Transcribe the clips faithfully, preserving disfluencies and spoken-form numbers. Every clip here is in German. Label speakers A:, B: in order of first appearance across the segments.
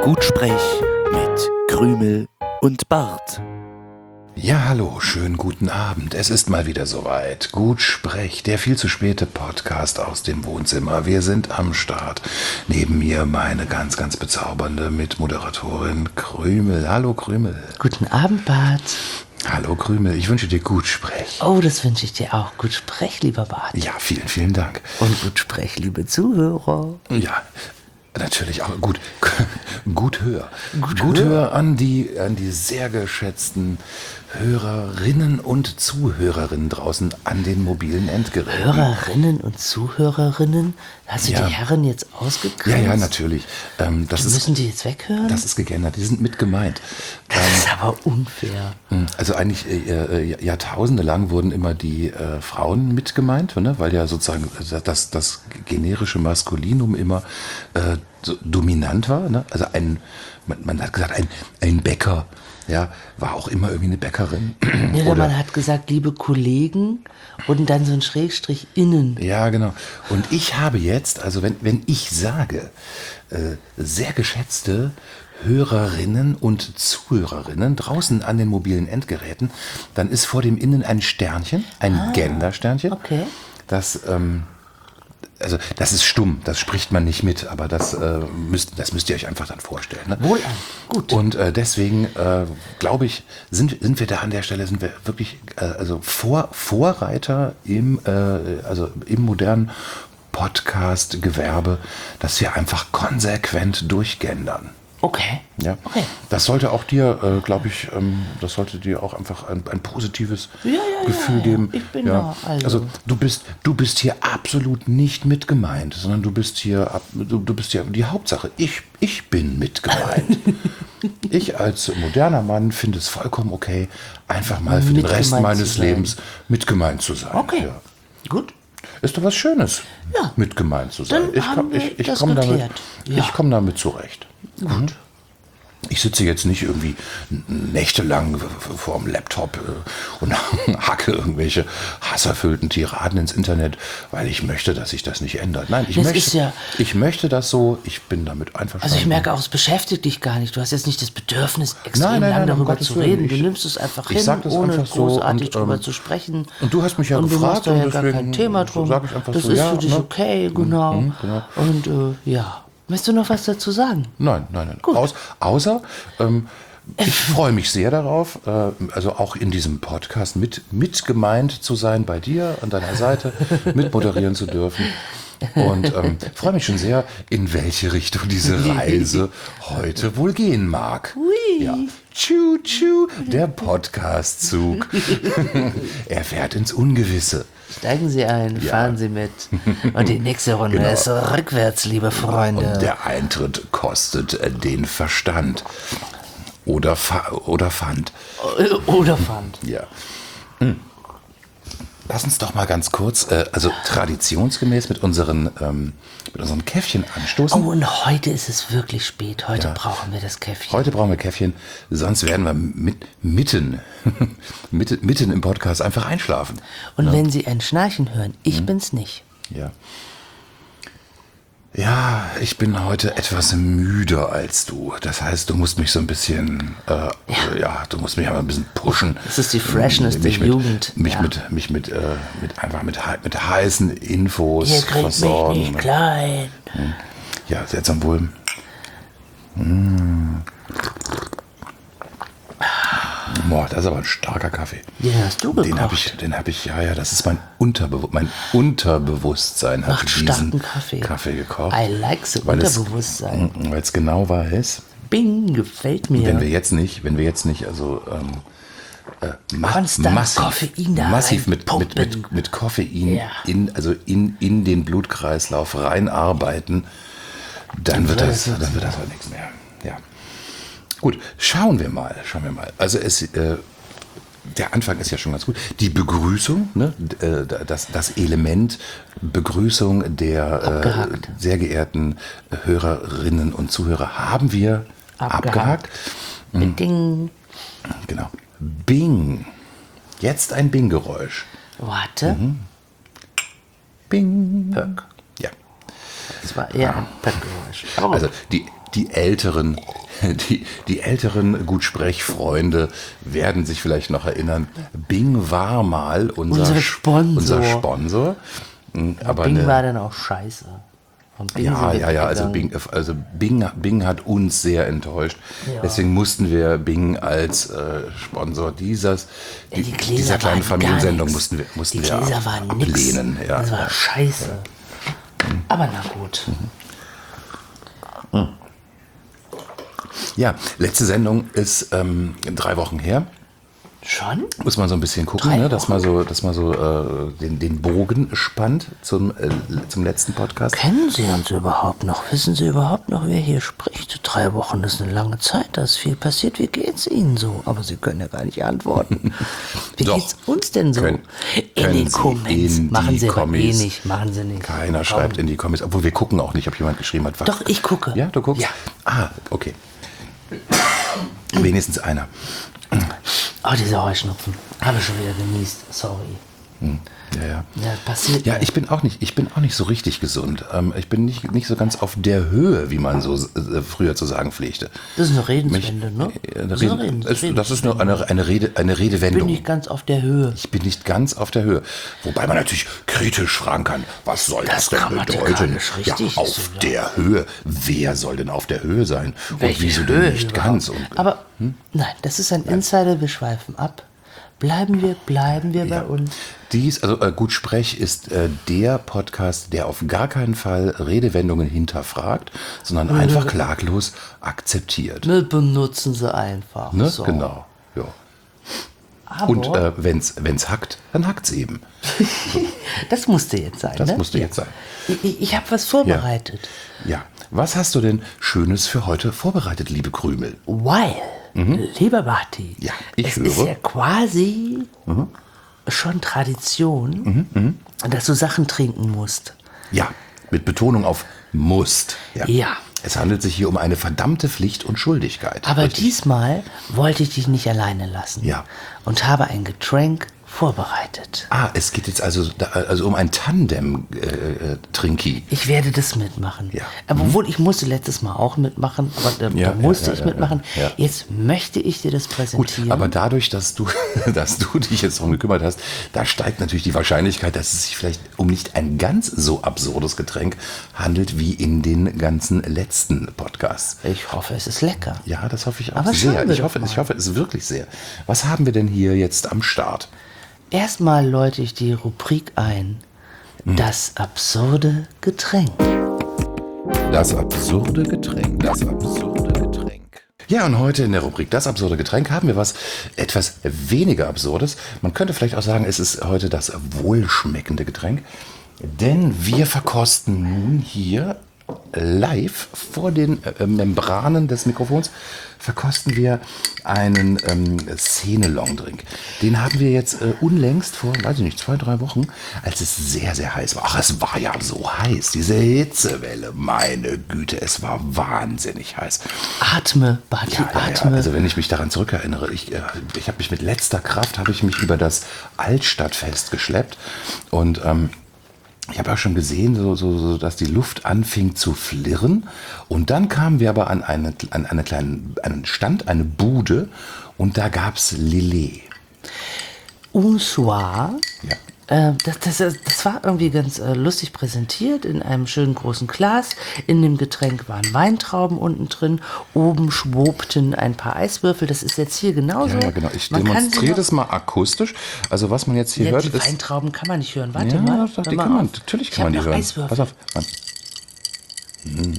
A: Gutsprech mit Krümel und Bart.
B: Ja, hallo, schönen guten Abend. Es ist mal wieder soweit. Gutsprech, der viel zu späte Podcast aus dem Wohnzimmer. Wir sind am Start. Neben mir meine ganz, ganz bezaubernde Mitmoderatorin Krümel. Hallo Krümel.
C: Guten Abend, Bart.
B: Hallo Krümel, ich wünsche dir Gutsprech.
C: Oh, das wünsche ich dir auch. Gutsprech, lieber Bart.
B: Ja, vielen, vielen Dank.
C: Und Gutsprech, liebe Zuhörer.
B: Ja, natürlich auch gut. Gut hör.
C: Gut
B: Gut
C: hör.
B: hör an die, an die sehr geschätzten Hörerinnen und Zuhörerinnen draußen an den mobilen Endgeräten.
C: Hörerinnen und Zuhörerinnen? Hast du
B: Ja.
C: die Herren jetzt ausgegrenzt?
B: Ja, ja, natürlich. Ähm, das,
C: Die
B: ist,
C: müssen die jetzt weghören?
B: das ist gegendert. Die sind mit gemeint.
C: Das ist aber unfair.
B: Also eigentlich äh, äh, Jahrtausende lang wurden immer die äh, Frauen mit gemeint, ne? Weil ja sozusagen das, das generische Maskulinum immer äh, so dominant war. Ne? Also ein, man, man hat gesagt, ein, ein Bäcker, ja, war auch immer irgendwie eine Bäckerin.
C: Ja, oder
B: Oder-
C: man hat gesagt, liebe Kollegen und dann so ein Schrägstrich innen.
B: Ja, genau. Und ich habe jetzt, also wenn, wenn ich sage, äh, sehr geschätzte Hörerinnen und Zuhörerinnen draußen an den mobilen Endgeräten, dann ist vor dem Innen ein Sternchen, ein Gendersternchen.
C: okay.
B: Das, ähm, also das ist stumm, das spricht man nicht mit, aber das, äh, müsst, das müsst ihr euch einfach dann vorstellen. Ne?
C: Wohlan. Gut.
B: Und äh, deswegen äh, glaube ich, sind, sind wir da an der Stelle, sind wir wirklich äh, also Vor, Vorreiter im, äh, also im modernen Podcast-Gewerbe, dass wir einfach konsequent durchgendern.
C: Okay.
B: Ja,
C: Okay.
B: das sollte auch dir, äh, glaube ich, ähm, das sollte dir auch einfach ein, ein positives
C: Ja, ja,
B: Gefühl
C: ja, ja.
B: geben.
C: Ich bin da, also.
B: also du bist, du bist hier absolut nicht mit gemeint, sondern du bist hier, ab- du, du bist hier die Hauptsache. Ich, ich bin mit gemeint. Ich als moderner Mann finde es vollkommen okay, einfach mal für den
C: Mit
B: Rest
C: gemeint
B: meines
C: zu sein.
B: Lebens mit gemeint zu sein.
C: Okay.
B: Ja.
C: Gut.
B: Ist doch was Schönes,
C: Ja.
B: mit gemeint zu sein.
C: Dann
B: ich
C: haben
B: komm-
C: wir
B: ich, ich
C: das
B: komme damit,
C: geklärt. Ja.
B: ich komm damit zurecht. Gut. Ich sitze jetzt nicht irgendwie nächtelang vor dem Laptop äh, und hacke irgendwelche hasserfüllten Tiraden ins Internet, weil ich möchte, dass sich das nicht ändert. Nein, ich,
C: Das
B: möchte,
C: ist ja-
B: ich möchte das so, ich bin damit einverstanden.
C: Also ich merke auch, es beschäftigt dich gar nicht. Du hast jetzt nicht das Bedürfnis, extrem
B: Nein, nein,
C: lang
B: nein, um
C: darüber
B: Gottes
C: zu
B: Willen.
C: reden. Du
B: Ich-
C: nimmst es einfach
B: ich
C: hin,
B: sag das
C: ohne
B: einfach so
C: großartig
B: und,
C: drüber
B: ähm,
C: zu sprechen.
B: und du hast mich ja
C: und
B: gefragt
C: du machst da
B: und
C: ja gar kein
B: deswegen
C: Thema
B: so
C: drum.
B: sag ich einfach
C: das
B: so,
C: ist
B: ja,
C: für dich
B: ne?
C: okay, genau.
B: Mhm, genau.
C: Und äh, ja, möchtest du noch was dazu sagen?
B: Nein, nein, nein.
C: Gut.
B: Aus, außer, ähm, ich freue mich sehr darauf, äh, also auch in diesem Podcast mit, mit gemeint zu sein bei dir an deiner Seite, mit moderieren zu dürfen. Und ähm, freue mich schon sehr, in welche Richtung diese Reise heute wohl gehen mag.
C: Hui.
B: Ja. Tschu, tschu, der Podcast-Zug. Er fährt ins Ungewisse.
C: Steigen Sie ein, fahren Sie mit. Und die nächste Runde
B: Genau.
C: ist rückwärts, liebe Freunde.
B: Und der Eintritt kostet äh, den Verstand. Oder, Fa oder Pfand.
C: Oder Pfand.
B: Ja. Hm. Lass uns doch mal ganz kurz, äh, also traditionsgemäß mit unseren, ähm, mit unseren Käffchen anstoßen.
C: Oh, und heute ist es wirklich spät. Heute
B: Ja.
C: brauchen wir das Käffchen.
B: Heute brauchen wir Käffchen, sonst werden wir mit, mitten, mitten, mitten im Podcast einfach einschlafen.
C: Und wenn Sie ein Schnarchen hören,
B: Mhm.
C: ich bin's nicht.
B: Ja. Ja, ich bin heute etwas müder als du. Das heißt, du musst mich so ein bisschen, äh, ja. ja, du musst mich aber ein bisschen pushen.
C: Das ist die Freshness
B: mich
C: der
B: mit,
C: Jugend.
B: Mich
C: Ja.
B: mit, mich mit, äh, mit einfach mit, hei- mit heißen Infos
C: Ihr kriegt mich
B: versorgen.
C: nicht klein.
B: Ja, seltsam wohl. Mm. Boah, das ist aber ein starker Kaffee.
C: Den hast du gekocht.
B: Den habe ich, den habe ich, ja, ja, das ist mein, Unterbewu mein Unterbewusstsein hat
C: Macht starken
B: diesen
C: Kaffee.
B: Kaffee gekocht.
C: I like so
B: weil es-
C: Unterbewusstsein.
B: Weil es genau weiß,
C: Bing, gefällt mir.
B: wenn wir jetzt nicht, wenn wir jetzt nicht, also ähm, äh, ma
C: Konstant
B: massiv,
C: Koffein da
B: massiv mit, mit,
C: reinpumpen.
B: mit, mit Koffein
C: Ja.
B: in, also in, in den Blutkreislauf reinarbeiten, dann wird
C: wird
B: das,
C: es
B: dann wird das halt nichts mehr. Ja. Gut, schauen wir mal, schauen wir mal. Also es, äh, der Anfang ist ja schon ganz gut. Die Begrüßung, ne, äh, das, das Element Begrüßung der äh,
C: Abgehakt.
B: sehr geehrten Hörerinnen und Zuhörer haben wir abgehakt.
C: Abgehakt. Ding.
B: Genau. Bing. Jetzt ein Bing-Geräusch.
C: Warte.
B: Mhm. Bing.
C: Pöck.
B: Ja.
C: Das war eher ein Pöckgeräusch. Oh.
B: Also die, die älteren, die, die älteren Gutsprechfreunde werden sich vielleicht noch erinnern. Bing war mal unser,
C: Unser Sponsor.
B: Unser Sponsor. Aber
C: Bing
B: eine,
C: war dann auch scheiße. Von Bing
B: ja,
C: sind wir
B: ja, ja, also
C: weggegangen.
B: Bing, also Bing, Bing hat uns sehr enttäuscht.
C: Ja.
B: Deswegen mussten wir Bing als äh, Sponsor dieses,
C: Ja, die Gläser
B: dieser kleinen
C: waren gar
B: Familiensendung
C: nix.
B: mussten wir, mussten
C: Die
B: wir
C: Gläser
B: ab,
C: waren
B: ablehnen.
C: nix.
B: Ja.
C: Das war scheiße. Aber na gut.
B: Ja, letzte Sendung ist ähm, drei Wochen her.
C: Schon?
B: Muss man so ein bisschen gucken,
C: Drei
B: ne, dass
C: Wochen?
B: man so, dass man so äh, den, den Bogen spannt zum, äh, zum letzten Podcast.
C: Kennen Sie uns überhaupt noch? Wissen Sie überhaupt noch, wer hier spricht? Drei Wochen ist eine lange Zeit, da ist viel passiert. Wie geht's Ihnen so? Aber Sie können ja gar nicht antworten. Wie
B: Doch.
C: geht's uns denn so?
B: Können-
C: in
B: können
C: den
B: Sie
C: Comments.
B: in
C: Machen
B: die
C: Sie aber eh
B: Kommis.
C: nicht. Machen Sie nicht.
B: Keiner
C: Warum?
B: schreibt in die Kommis, obwohl wir gucken auch nicht, ob jemand geschrieben hat. Was?
C: Doch, ich gucke.
B: Ja, du guckst?
C: Ja.
B: Ah, okay. Wenigstens einer.
C: Oh, dieser Heuschnupfen. Habe ich schon wieder genießt. Sorry.
B: Ja, ja.
C: Ja, passiert
B: Ja,
C: mir.
B: ich bin auch nicht, ich bin auch nicht so richtig gesund. Ähm, ich bin nicht, nicht so ganz auf der Höhe, wie man so äh, früher zu sagen pflegte.
C: Das ist eine Redenswende, ne?
B: Äh, Eine
C: Das ist eine
B: Rede,
C: Redens-
B: es- das ist eine, eine, eine, Rede, eine
C: Ich bin
B: Redewendung.
C: nicht ganz auf der Höhe.
B: Ich bin nicht ganz auf der Höhe. Wobei man natürlich kritisch fragen kann, was soll das,
C: Das
B: denn
C: grammatikalisch
B: bedeuten?
C: richtig
B: ja,
C: ist
B: auf
C: sogar.
B: der Höhe. Wer soll denn auf der Höhe sein?
C: Welche
B: Und wieso
C: Höhe
B: denn nicht
C: überhaupt?
B: ganz? Und,
C: Aber nein, das ist ein Insider, wir schweifen ab. Bleiben wir, bleiben wir bei
B: ja.
C: uns.
B: Dies, also äh, Gut Sprech ist äh, der Podcast, der auf gar keinen Fall Redewendungen hinterfragt, sondern einfach klaglos akzeptiert.
C: Wir benutzen sie einfach.
B: Ne?
C: So.
B: Genau. Ja.
C: Aber
B: Und äh, wenn's, wenn's hackt, dann hackt's eben.
C: das musste jetzt sein.
B: Das
C: ne?
B: musste
C: Ja.
B: jetzt sein.
C: Ich, ich, ich habe was vorbereitet.
B: Ja. Was hast du denn Schönes für heute vorbereitet, liebe Krümel?
C: Weil, lieber Barty,
B: Ja, ich
C: es ist
B: höre.
C: ja quasi schon Tradition, dass du Sachen trinken musst.
B: Ja, mit Betonung auf musst.
C: Ja.
B: Es handelt sich hier um eine verdammte Pflicht und Schuldigkeit.
C: Aber
B: Richtig.
C: diesmal wollte ich dich nicht alleine lassen.
B: Ja.
C: Und habe ein Getränk vorbereitet.
B: Ah, es geht jetzt also, da, also um ein Tandem-Trinki.
C: Ich werde das mitmachen.
B: Ja.
C: Aber obwohl ich musste letztes Mal auch mitmachen, aber da,
B: Ja,
C: da musste
B: ja,
C: ich
B: ja,
C: mitmachen.
B: ja, ja.
C: Jetzt möchte ich dir das
B: Gut,
C: präsentieren.
B: aber dadurch, dass du, dass du dich jetzt darum gekümmert hast, da steigt natürlich die Wahrscheinlichkeit, dass es sich vielleicht um nicht ein ganz so absurdes Getränk handelt wie in den ganzen letzten Podcasts.
C: Ich hoffe, es ist lecker.
B: Ja, das hoffe ich auch
C: Aber schauen
B: sehr.
C: wir
B: Ich
C: doch
B: hoffe,
C: mal.
B: ich hoffe es wirklich sehr. Was haben wir denn hier jetzt am Start?
C: Erstmal läute ich die Rubrik ein. Das absurde Getränk.
B: Das absurde Getränk. Das absurde Getränk. Ja, und heute in der Rubrik Das absurde Getränk haben wir was etwas weniger Absurdes. Man könnte vielleicht auch sagen, es ist heute das wohlschmeckende Getränk. Denn wir verkosten nun hier live vor den äh, Membranen des Mikrofons verkosten wir einen ähm, Szene-Long-Drink. Den haben wir jetzt äh, unlängst vor, weiß ich nicht, zwei, drei Wochen, als es sehr, sehr heiß war. Ach, es war ja so heiß, diese Hitzewelle, meine Güte, es war wahnsinnig heiß.
C: Atme, Barty,
B: Ja, ja, ja.
C: atme.
B: Also wenn ich mich daran zurückerinnere, ich, äh, ich habe mich mit letzter Kraft, habe ich mich über das Altstadtfest geschleppt und ähm, ich habe auch schon gesehen, so, so, so, dass die Luft anfing zu flirren. Und dann kamen wir aber an, eine, an eine kleinen, einen Stand, eine Bude. Und da gab es Lillet.
C: Un soir.
B: Ja.
C: Äh, das, das, das war irgendwie ganz äh, lustig präsentiert in einem schönen großen Glas. In dem Getränk waren Weintrauben unten drin. Oben schwobten ein paar Eiswürfel. Das ist jetzt hier genauso.
B: Ja, ja, genau. Ich
C: Man kann sie
B: demonstriere
C: noch-
B: das mal akustisch. Also was man jetzt hier
C: Ja,
B: hört,
C: die
B: ist...
C: Weintrauben kann man nicht hören. Warte
B: Ja,
C: mal.
B: doch,
C: hör
B: die
C: mal
B: kann man,
C: auf.
B: natürlich
C: Ich
B: kann man
C: hab
B: die
C: noch
B: hören.
C: Eiswürfel.
B: Pass auf. Man. Hm.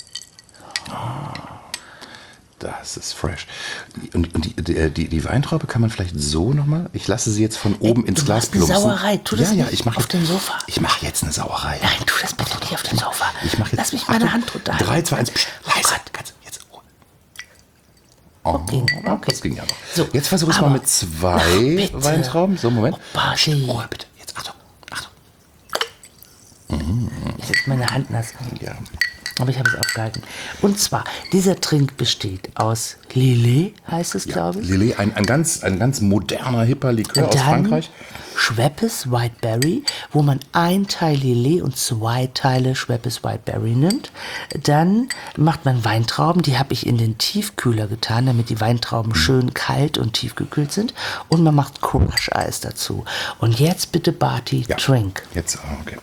B: Das ist fresh. Und, und die, die, die, die Weintraube kann man vielleicht so nochmal. Ich lasse sie jetzt von oben ins
C: du
B: Glas
C: machst eine
B: plumpsen.
C: Sauerei. Tu das
B: ja, ja,
C: nicht
B: ich mache
C: auf dem Sofa.
B: Ich mache jetzt eine Sauerei.
C: Nein, tu das bitte nicht auf dem Sofa.
B: Ich mache jetzt.
C: Lass mich meine
B: Achtung,
C: Hand drunter halten.
B: drei, zwei, eins. Psst,
C: Oh
B: leise.
C: Gott.
B: Ganz, jetzt. Oh.
C: Okay, okay.
B: Das ging ja noch.
C: So,
B: jetzt versuche ich es mal
C: aber-
B: mit zwei
C: Ach, bitte.
B: Weintrauben. So, Moment.
C: Oh, Barty.
B: Ruhe, bitte. Jetzt, Achtung. Achtung.
C: Jetzt ist meine Hand nass.
B: Ja.
C: Aber ich habe es abgehalten. Und zwar, dieser Trink besteht aus Lillet, heißt es, glaube ich.
B: Lillet, ein, ein, ganz, ein ganz moderner, hipper Likör aus
C: Dann
B: Frankreich.
C: Schweppes Whiteberry, wo man ein Teil Lillet und zwei Teile Schweppes Whiteberry nimmt. Dann macht man Weintrauben, die habe ich in den Tiefkühler getan, damit die Weintrauben schön kalt und tiefgekühlt sind. Und man macht Crush-Eis dazu. Und jetzt bitte Barty,
B: Ja.
C: Drink.
B: Jetzt, ah, okay.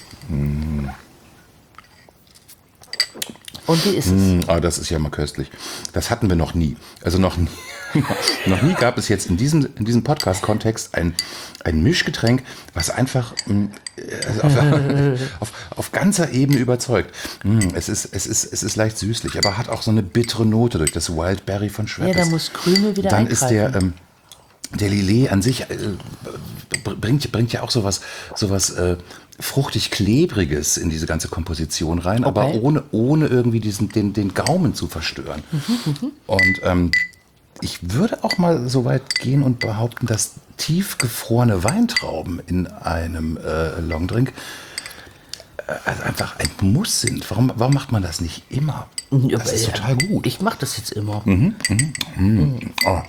C: Und wie ist es?
B: Mm, ah, das ist ja mal köstlich. Das hatten wir noch nie. Also noch nie, noch nie gab es jetzt in diesem, in diesem Podcast-Kontext ein, ein Mischgetränk, was einfach mm, also auf, auf, auf ganzer Ebene überzeugt. Mm, es, ist, es, ist, es ist leicht süßlich, aber hat auch so eine bittere Note durch das Wildberry von Schweppes.
C: Ja, da muss Krümel wieder
B: Dann
C: eingreifen.
B: ist der... Ähm, Der Lillet an sich äh, bringt, bringt ja auch sowas, sowas äh, fruchtig-klebriges in diese ganze Komposition rein, aber
C: Okay.
B: ohne, ohne irgendwie diesen, den, den Gaumen zu verstören. Und ähm, ich würde auch mal so weit gehen und behaupten, dass tiefgefrorene Weintrauben in einem äh, Longdrink äh, also einfach ein Muss sind. Warum, warum macht man das nicht immer?
C: Ja,
B: Das ist
C: ja,
B: total gut.
C: Ich mache das jetzt immer.
B: Oh.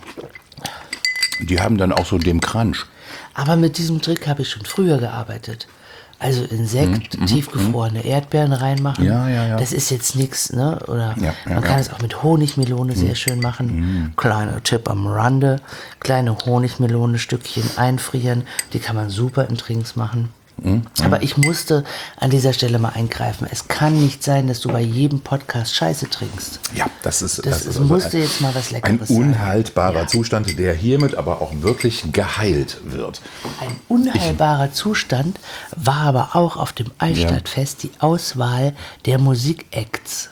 B: Die haben dann auch so den Crunch.
C: Aber mit diesem Trick habe ich schon früher gearbeitet. Also Insekt, tiefgefrorene Erdbeeren reinmachen.
B: Mhm, Ja, ja, ja.
C: Das ist jetzt nichts, ne? Oder
B: Ja, ja,
C: man
B: ja.
C: kann es auch mit Honigmelone
B: Mhm.
C: sehr schön machen. Kleiner Tipp am Rande. Kleine Honigmelone-Stückchen einfrieren. Die kann man super in Trinks machen.
B: Mhm,
C: Aber ich musste an dieser Stelle mal eingreifen. Es kann nicht sein, dass du bei jedem Podcast Scheiße trinkst.
B: Ja, das ist,
C: Das,
B: ist
C: es
B: also
C: musste
B: ein,
C: jetzt mal was
B: ein
C: Leckeres sein.
B: unhaltbarer
C: Ja.
B: Zustand, der hiermit aber auch wirklich geheilt wird.
C: Ein unheilbarer Zustand war aber auch auf dem Altstadtfest die Auswahl der Musikacts.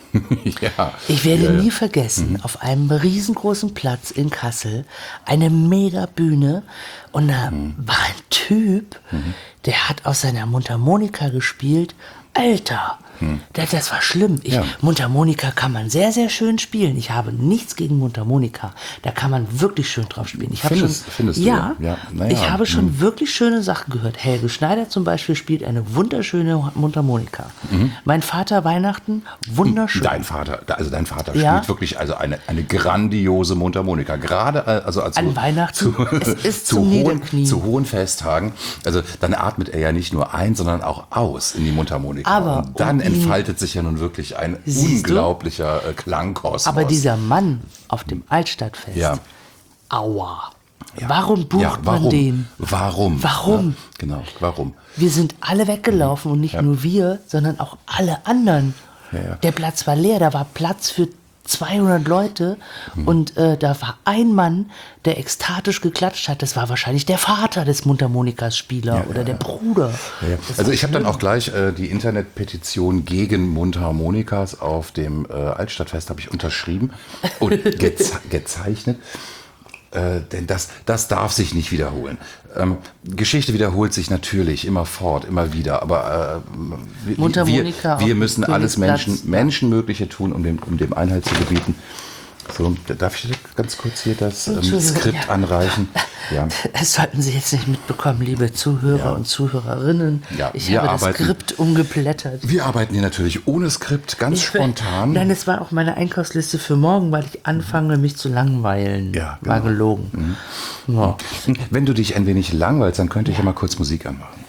B: ja.
C: Ich werde
B: ja, ja.
C: nie vergessen, auf einem riesengroßen Platz in Kassel, eine mega Bühne und da
B: Mhm.
C: war ein Typ, der hat aus seiner Mundharmonika gespielt. Alter, das, das war schlimm. Ich,
B: Ja.
C: Mundharmonika kann man sehr, sehr schön spielen. Ich habe nichts gegen Mundharmonika. Da kann man wirklich schön drauf spielen. Ich habe schon,
B: Findest- findest du?
C: ja,
B: Ja, na ja.
C: ich habe schon wirklich schöne Sachen gehört. Helge Schneider zum Beispiel spielt eine wunderschöne Mundharmonika. Mein Vater Weihnachten, wunderschön.
B: Dein Vater, also dein Vater
C: Ja.
B: spielt wirklich also eine, eine grandiose Mundharmonika. Gerade äh, also als
C: An Weihnachten, es ist zum
B: hohen,
C: Niederknien.
B: zu hohen Festtagen. Also dann atmet er ja nicht nur ein, sondern auch aus in die Mundharmonika.
C: Aber
B: Und dann
C: um ihn-
B: entfaltet sich ja nun wirklich ein
C: Siehst du?
B: unglaublicher äh, Klangkosmos.
C: Aber dieser Mann auf dem Altstadtfest,
B: Ja.
C: aua.
B: Ja.
C: Warum bucht
B: ja, warum?
C: man den?
B: Warum?
C: Warum?
B: Ja, genau, warum?
C: Wir sind alle weggelaufen und nicht
B: Ja.
C: nur wir, sondern auch alle anderen.
B: Ja, ja.
C: Der Platz war leer, da war Platz für zweihundert Leute
B: Mhm.
C: und äh, da war ein Mann, der ekstatisch geklatscht hat. Das war wahrscheinlich der Vater des Mundharmonikas-Spieler
B: Ja,
C: oder
B: ja,
C: der
B: ja.
C: Bruder.
B: Ja, ja.
C: Das
B: Also
C: war
B: ich habe dann
C: schlimm.
B: auch gleich äh, die Internetpetition gegen Mundharmonikas auf dem äh, Altstadtfest habe ich unterschrieben und geze gezeichnet. Äh, denn das, das darf sich nicht wiederholen. Ähm, Geschichte wiederholt sich natürlich immer fort, immer wieder. Aber äh, wir,
C: Mundharmonika
B: wir, wir
C: auf
B: müssen
C: dem
B: alles
C: Königsplatz,
B: Menschen,
C: ja.
B: Menschenmögliche tun, um dem, um dem Einhalt zu gebieten. So, da- darf ich ganz kurz hier das ähm,
C: Entschuldigung,
B: Skript
C: ja.
B: anreichen? Ja.
C: Das sollten Sie jetzt nicht mitbekommen, liebe Zuhörer
B: Ja.
C: und Zuhörerinnen.
B: Ja,
C: ich
B: wir
C: habe das
B: arbeiten-
C: Skript umgeblättert.
B: Wir arbeiten hier natürlich ohne Skript, ganz spontan.
C: Nein, es war auch meine Einkaufsliste für morgen, weil ich anfange, mich zu langweilen.
B: Ja,
C: War
B: genau.
C: gelogen. Ja.
B: Wenn du dich ein wenig langweilst, dann könnte ich ja mal kurz Musik anmachen.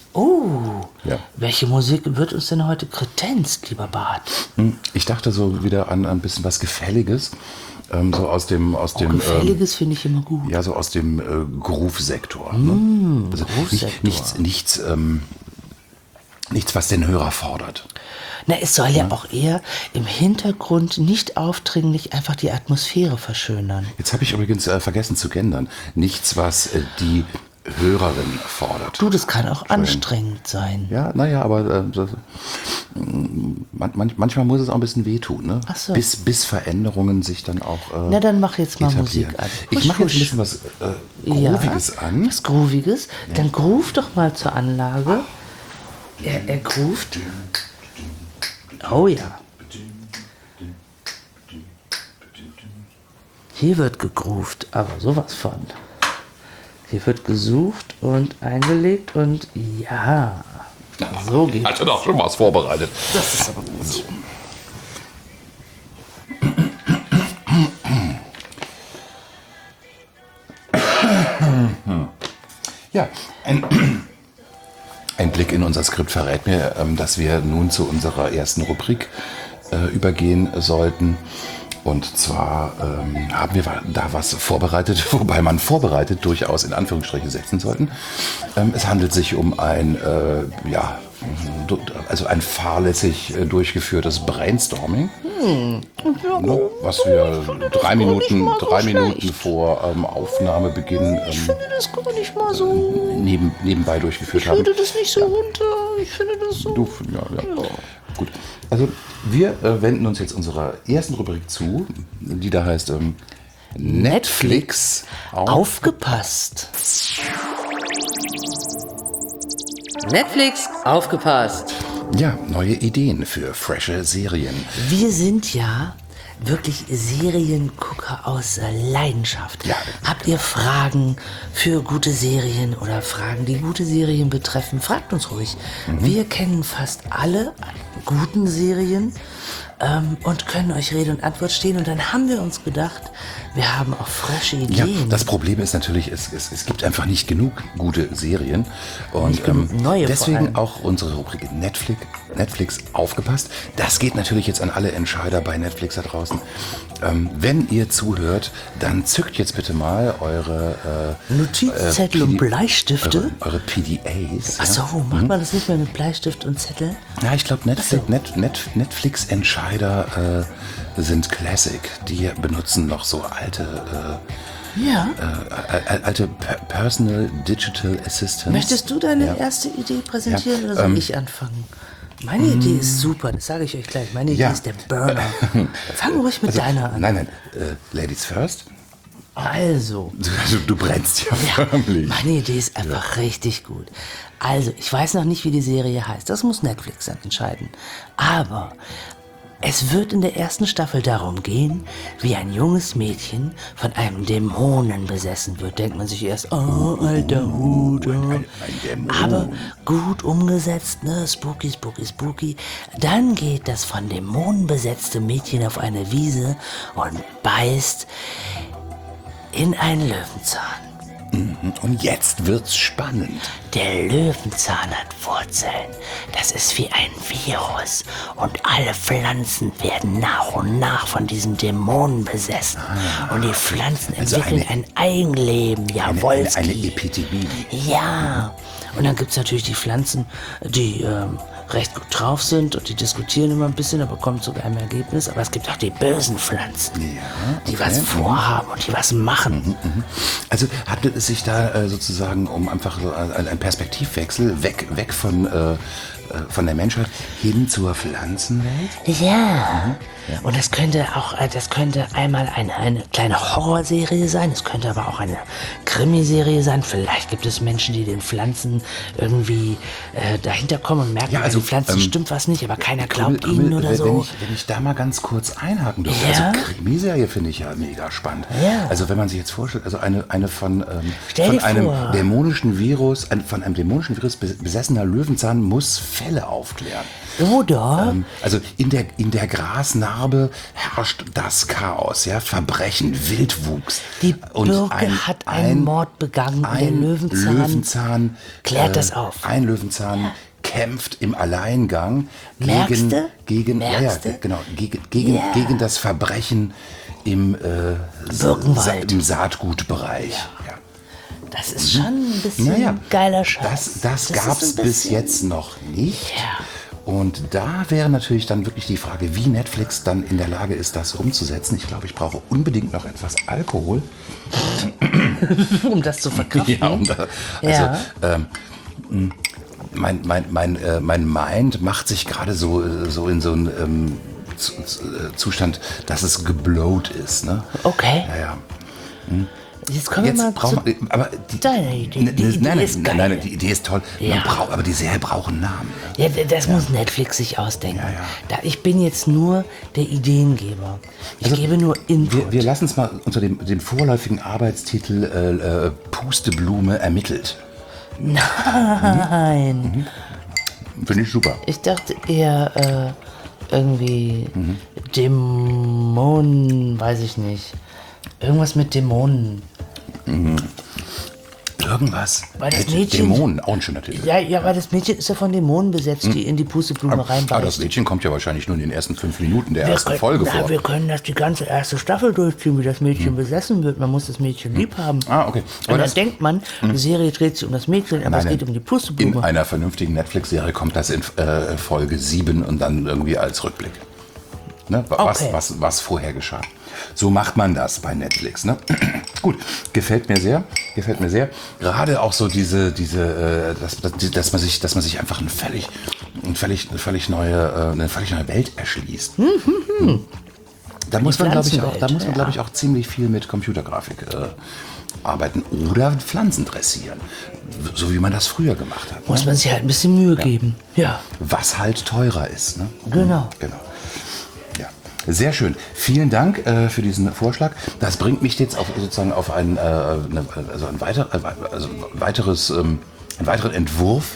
C: Oh,
B: Ja.
C: welche Musik wird uns denn heute kredenzt, lieber Bart?
B: Hm, Ich dachte so wieder an ein bisschen was Gefälliges, ähm, so aus dem, aus dem, ähm,
C: Gefälliges finde ich immer gut.
B: ja, so aus dem äh, Groove-Sektor. Ne? Also
C: Groove-Sektor.
B: nicht, nichts, nichts, ähm, nichts, was den Hörer fordert.
C: Na, es soll ja auch eher im Hintergrund nicht aufdringlich einfach die Atmosphäre verschönern.
B: Jetzt habe ich übrigens äh, vergessen zu gendern. Nichts, was äh, die Hörerin fordert.
C: Du, das kann auch anstrengend sein.
B: Ja, naja, aber äh, das, mm, man, man, manchmal muss es auch ein bisschen wehtun, ne?
C: Ach so.
B: bis, bis Veränderungen sich dann auch äh,
C: Na, dann mach jetzt mal
B: etablieren.
C: Musik an.
B: Ich
C: Husch,
B: mache jetzt ein
C: husch.
B: bisschen was äh, Grooviges an.
C: Was Grooviges? Dann groove doch mal zur Anlage. Er, er groovt. Oh ja. Hier wird gegroovt, aber sowas von. Hier wird gesucht und eingelegt und ja. So geht
B: Hatte doch schon was vorbereitet.
C: das. Ist aber gut.
B: Ja, ein, ein Blick in unser Skript verrät mir, ähm, dass wir nun zu unserer ersten Rubrik äh, übergehen sollten. Und zwar ähm, haben wir da was vorbereitet, wobei man vorbereitet durchaus in Anführungsstriche setzen sollten. Ähm, es handelt sich um ein, äh, ja, also ein fahrlässig äh, durchgeführtes Brainstorming, hm. ne, was wir drei Minuten,
C: so
B: drei
C: schlecht.
B: Minuten vor ähm, Aufnahmebeginn ähm,
C: Ich finde das gar nicht mal so.
B: neben, nebenbei durchgeführt
C: Ich
B: haben.
C: finde das nicht so runter. Ich finde das so.
B: Du, ja, ja. Gut. Also wir äh, wenden uns jetzt unserer ersten Rubrik zu, die da heißt ähm, Netflix auf.
C: Aufgepasst. Netflix, aufgepasst.
B: Ja, neue Ideen für frische Serien.
C: Wir sind ja wirklich Seriengucker aus äh, Leidenschaft.
B: Ja.
C: Habt ihr Fragen für gute Serien oder Fragen, die gute Serien betreffen? Fragt uns ruhig.
B: Mhm.
C: Wir kennen fast alle guten Serien ähm, und können euch Rede und Antwort stehen. Und dann haben wir uns gedacht, wir haben auch frische
B: Ja,
C: Ideen.
B: das Problem ist natürlich, es, es, es gibt einfach nicht genug gute Serien. Und
C: Nicht genug neue vor
B: deswegen
C: allem.
B: auch unsere Rubrik Netflix, Netflix aufgepasst. Das geht natürlich jetzt an alle Entscheider bei Netflix da draußen. Ähm, wenn ihr zuhört, dann zückt jetzt bitte mal eure äh,
C: Notizzettel
B: äh,
C: und
B: P D
C: Bleistifte.
B: Eure, eure P D As.
C: Ach so, macht man das nicht mehr mit Bleistift und Zettel?
B: Ja, ich glaube, Netflix, Net, Net, Netflix-Entscheider äh, sind Classic. Die benutzen noch so alte,
C: Ja.
B: äh, äh, alte Per- Personal Digital Assistants.
C: Möchtest du deine
B: Ja.
C: erste Idee präsentieren
B: Ja,
C: oder soll
B: ähm,
C: ich anfangen? Meine Idee ist super, das sage ich euch gleich. Meine Idee
B: Ja.
C: ist der Burner. Fang ruhig mit deiner an.
B: Nein, nein, äh, Ladies first.
C: Also,
B: Du, du brennst ja,
C: ja,
B: förmlich.
C: meine Idee ist einfach richtig gut. Also, ich weiß noch nicht, wie die Serie heißt. Das muss Netflix dann entscheiden. Aber es wird in der ersten Staffel darum gehen, wie ein junges Mädchen von einem Dämonen besessen wird. Denkt man sich erst, oh, alter Hut. Oh.
B: Ein Dämon.
C: Aber gut umgesetzt, ne? Spooky, spooky, spooky. Dann geht das von Dämonen besetzte Mädchen auf eine Wiese und beißt in einen Löwenzahn.
B: Und jetzt wird's spannend.
C: Der Löwenzahn hat Wurzeln. Das ist wie ein Virus. Und alle Pflanzen werden nach und nach von diesem Dämonen besessen. Und die Pflanzen
B: Also
C: entwickeln
B: eine-
C: ein Eigenleben.
B: Eine,
C: Jawohl.
B: eine, eine Epidemie.
C: Ja. Und dann gibt es natürlich die Pflanzen, die ähm, recht gut drauf sind und die diskutieren immer ein bisschen, aber kommen zu keinem Ergebnis. Aber es gibt auch die bösen Pflanzen,
B: Ja,
C: die
B: okay.
C: was vorhaben und die was machen.
B: Also handelt es sich da äh, sozusagen um einfach so ein, ein Perspektivwechsel weg, weg von, äh, äh, von der Menschheit hin zur Pflanzenwelt?
C: Ja. Und das könnte auch, äh, das könnte einmal eine, eine kleine Horrorserie sein, es könnte aber auch eine Krimiserie sein. Vielleicht gibt es Menschen, die den Pflanzen irgendwie äh, dahinter kommen und merken,
B: Ja, also,
C: bei den Pflanzen
B: ähm,
C: stimmt was nicht, aber keiner glaubt
B: Krümel,
C: ihnen
B: Krümel,
C: oder
B: wenn
C: so.
B: Ich, wenn ich da mal ganz kurz einhaken dürfte.
C: Ja?
B: Also Krimiserie finde ich ja mega spannend.
C: Ja.
B: Also wenn man sich jetzt vorstellt, also eine, eine von, ähm,
C: Stell
B: von
C: dir
B: einem
C: vor.
B: dämonischen Virus, ein, von einem dämonischen Virus besessener Löwenzahn muss Fälle aufklären.
C: Oder?
B: Ähm, also in der, in der Grasnarbe herrscht das Chaos, ja, Verbrechen, Wildwuchs.
C: Die
B: Und
C: Birke hat einen Mord begangen und der Löwenzahn
B: Löwenzahn
C: klärt das auf.
B: Ein Löwenzahn kämpft im Alleingang
C: Merkst
B: gegen,
C: du?
B: gegen, ja, ja,
C: Merkst du?
B: genau, gegen, gegen,
C: Ja.
B: gegen das Verbrechen im, äh, Sa
C: Birkenwald.
B: im Saatgutbereich. Ja.
C: Das ist schon ein bisschen
B: Naja,
C: geiler Scheiß.
B: Das, das,
C: ist
B: gab es
C: ein
B: bis
C: bisschen-
B: jetzt noch nicht.
C: Ja.
B: Und da wäre natürlich dann wirklich die Frage, wie Netflix dann in der Lage ist, das umzusetzen. Ich glaube, ich brauche unbedingt noch etwas Alkohol.
C: Um das zu verkraften.
B: Ja, um da, also
C: Ja.
B: ähm, mh, mein, mein, mein, äh, mein Mind macht sich gerade so, äh, so in so einen ähm, Z- Z- äh, Zustand, dass es geblowt ist. Ne?
C: Okay.
B: Ja, ja.
C: Jetzt kommen wir
B: Jetzt
C: mal
B: braucht
C: zu
B: man, aber die,
C: deiner Idee.
B: Ne,
C: Die
B: ne,
C: Idee
B: nein,
C: ist
B: nein,
C: geil.
B: nein, nein, die Idee ist toll.
C: Ja.
B: Man braucht, aber die Serie braucht einen Namen. Ne?
C: Ja, d- das muss Netflix sich ausdenken.
B: Ja, ja.
C: Da, ich bin jetzt nur der Ideengeber. Ich gebe nur Input.
B: Wir, wir lassen es mal unter dem, dem vorläufigen Arbeitstitel äh, äh, Pusteblume ermittelt.
C: Nein.
B: Finde ich super.
C: Ich dachte eher äh, irgendwie
B: Mhm.
C: Dämonen, weiß ich nicht. Irgendwas mit Dämonen.
B: Irgendwas
C: Weil das
B: mit
C: Mädchen-
B: Dämonen, auch ein schöner Titel.
C: Ja, ja, weil das Mädchen ist ja von Dämonen besetzt, die in die Pusteblume
B: Aber das
C: reinbeißt.
B: Mädchen kommt ja wahrscheinlich nur in den ersten fünf Minuten der
C: Wir
B: ersten
C: können-
B: Folge
C: na,
B: vor.
C: wir können das die ganze erste Staffel durchziehen, wie das Mädchen besessen wird. Man muss das Mädchen lieb haben.
B: Ah, okay. Aber
C: Und dann
B: das-
C: denkt man, die Serie dreht sich um das Mädchen, aber
B: Nein,
C: es geht
B: nein.
C: um die
B: In
C: Pusteblume.
B: einer vernünftigen Netflix-Serie kommt das in äh, Folge sieben und dann irgendwie als Rückblick. Ne? Was,
C: Okay.
B: was, was vorher geschah. So macht man das bei Netflix. Ne? Gut, gefällt mir sehr. Gefällt mir sehr. Gerade auch so diese, diese, äh, dass, dass, dass, man sich, dass man sich einfach eine völlig, eine völlig, eine völlig neue, äh, eine völlig neue Welt erschließt. Hm. Da muss man, glaube ich, auch, da
C: Pflanzenwelt,
B: muss man, glaube ich,
C: ja.
B: auch ziemlich viel mit Computergrafik äh, arbeiten oder Pflanzen dressieren, so wie man das früher gemacht hat.
C: Muss
B: Ne?
C: man sich halt ein bisschen Mühe geben. Ja,
B: Was halt teurer ist. Ne?
C: genau.
B: Genau. Ja. Sehr schön. Vielen Dank äh, für diesen Vorschlag. Das bringt mich jetzt auf, sozusagen auf ein, äh, eine, also ein, weiter, also ein weiteres, ähm, einen weiteren Entwurf.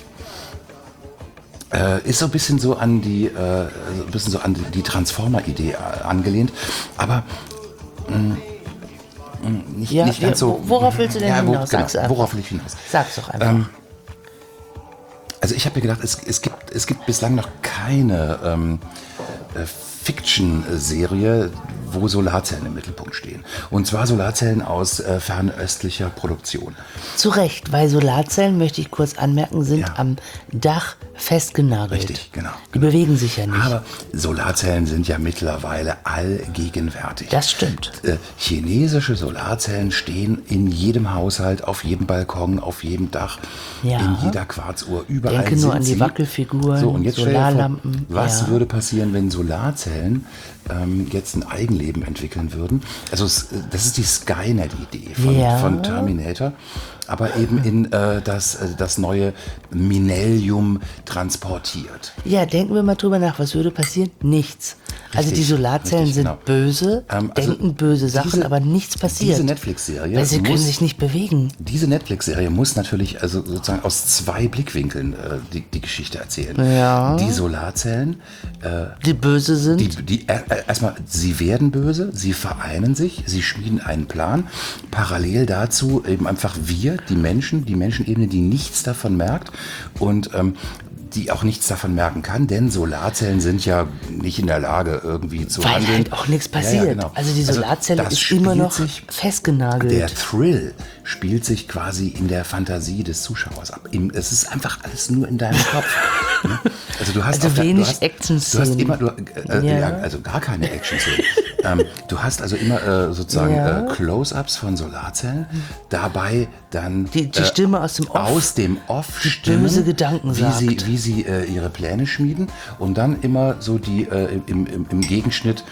B: Äh, ist so ein bisschen so an die, äh, so ein bisschen so an die, die Transformer-Idee äh, angelehnt, aber mh, mh, nicht,
C: Ja,
B: nicht ganz
C: ja,
B: so.
C: wo- worauf willst du denn
B: ja, wo,
C: hinaus?
B: Genau,
C: Sag's einfach.
B: worauf will ich hinaus?
C: Sag's doch einfach.
B: Ähm, Also ich habe mir gedacht, es, es, gibt, es gibt bislang noch keine ähm, äh, Fiction-Serie, wo Solarzellen im Mittelpunkt stehen. Und zwar Solarzellen aus äh, fernöstlicher Produktion.
C: Zu Recht, weil Solarzellen, möchte ich kurz anmerken, sind
B: Ja.
C: am Dach festgenagelt.
B: Richtig, genau.
C: Die bewegen sich ja nicht.
B: Aber Solarzellen sind ja mittlerweile allgegenwärtig.
C: Das stimmt.
B: Äh, chinesische Solarzellen stehen in jedem Haushalt, auf jedem Balkon, auf jedem Dach,
C: Ja.
B: in jeder Quarzuhr, überall
C: Denke nur
B: sind
C: an die
B: sie.
C: Wackelfiguren,
B: So, und jetzt stell dir vor,
C: Solarlampen,
B: was
C: ja.
B: würde passieren, wenn Solarzellen ähm, jetzt ein Eigenleben entwickeln würden? Also es, äh, das ist die Skynet-Idee von,
C: Ja.
B: von Terminator, aber eben in äh, das, äh, das neue Millennium transportiert.
C: Ja, denken wir mal drüber nach, was würde passieren? Nichts. also die Solarzellen
B: richtig,
C: sind
B: genau.
C: böse,
B: Ähm, also
C: denken böse Sachen,
B: diese-
C: aber nichts passiert.
B: Diese Netflix-Serie
C: Weil sie können
B: muss-
C: sich nicht bewegen.
B: Diese Netflix-Serie muss natürlich also sozusagen aus zwei Blickwinkeln äh, die, die Geschichte erzählen.
C: Ja.
B: Die Solarzellen, äh,
C: Die böse sind.
B: die, die äh, äh, erstmal, sie werden böse, sie vereinen sich, sie schmieden einen Plan. Parallel dazu eben einfach wir, die Menschen, die Menschenebene, die nichts davon merkt und ähm, die auch nichts davon merken kann, denn Solarzellen sind ja nicht in der Lage, irgendwie zu
C: weil
B: handeln.
C: halt auch nichts
B: Ja, ja,
C: passiert.
B: genau.
C: Also die Solarzelle
B: das
C: ist immer
B: spielt
C: noch
B: sich-
C: festgenagelt.
B: Der Thrill spielt sich quasi in der Fantasie des Zuschauers ab. Im, es ist einfach alles nur in deinem Kopf. Ne? Also du hast
C: Also
B: auf der-
C: wenig
B: du hast,
C: Action-Szenen.
B: Du hast immer, du, äh,
C: Ja.
B: ja. also gar keine Action-Szenen. ähm, du hast also immer äh, sozusagen
C: Ja.
B: äh, Close-ups von Solarzellen, dabei dann
C: Die- die
B: äh,
C: Stimme aus dem Off.
B: aus dem Off
C: Die
B: Stimmen,
C: böse Gedanken
B: wie
C: sagt.
B: sie, wie sie äh, ihre Pläne schmieden und dann immer so die äh, im, im, im Gegenschnitt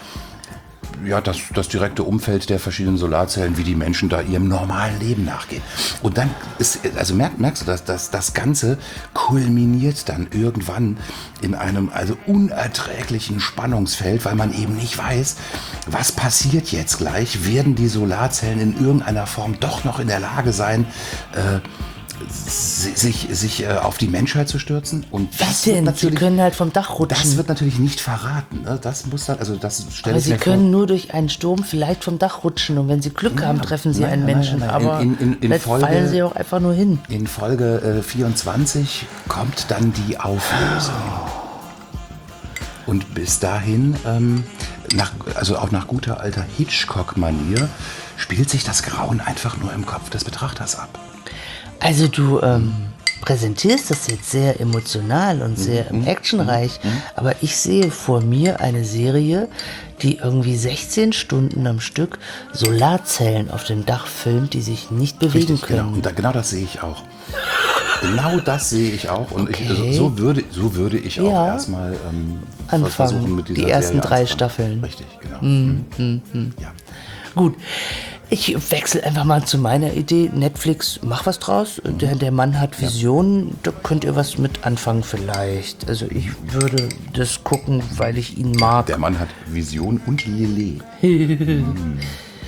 B: ja, das, das direkte Umfeld der verschiedenen Solarzellen, wie die Menschen da ihrem normalen Leben nachgehen. Und dann ist, also merk, merkst du, dass, dass das Ganze kulminiert dann irgendwann in einem also unerträglichen Spannungsfeld, weil man eben nicht weiß, was passiert jetzt gleich. Werden die Solarzellen in irgendeiner Form doch noch in der Lage sein, äh, si- sich, sich äh, auf die Menschheit zu stürzen? Und
C: Wie
B: das wird
C: denn? Sie
B: natürlich,
C: können halt vom Dach rutschen.
B: das wird natürlich nicht verraten. Ne? Das muss dann, also das stelle
C: aber
B: ich
C: sie
B: mir vor.
C: können nur durch einen Sturm vielleicht vom Dach rutschen und wenn sie Glück haben, treffen sie
B: nein,
C: einen
B: nein,
C: Menschen.
B: nein, nein.
C: Aber
B: In- in- in
C: vielleicht
B: Folge-
C: fallen sie auch einfach nur hin.
B: In Folge äh, vierundzwanzig kommt dann die Auflösung. Und bis dahin, ähm, nach, also auch nach guter alter Hitchcock-Manier, spielt sich das Grauen einfach nur im Kopf des Betrachters ab.
C: Also du ähm, präsentierst das jetzt sehr emotional und sehr ähm, actionreich, aber ich sehe vor mir eine Serie, die irgendwie sechzehn Stunden am Stück Solarzellen auf dem Dach filmt, die sich nicht bewegen
B: Richtig, genau.
C: können.
B: Und da, genau das sehe ich auch. Genau das sehe ich auch. Und ich,
C: Okay.
B: also so, würde, so würde ich auch
C: Ja.
B: erstmal ähm,
C: Anfangen.
B: versuchen mit dieser
C: Die ersten
B: Serie
C: drei
B: anzufangen.
C: Staffeln.
B: Richtig, genau. Mhm. Ja.
C: Gut, ich wechsle einfach mal zu meiner Idee. Netflix, mach was draus. Der, der Mann hat Visionen, da könnt ihr was mit anfangen vielleicht. Also ich würde das gucken, weil ich ihn mag.
B: Der Mann hat Vision und Lillet.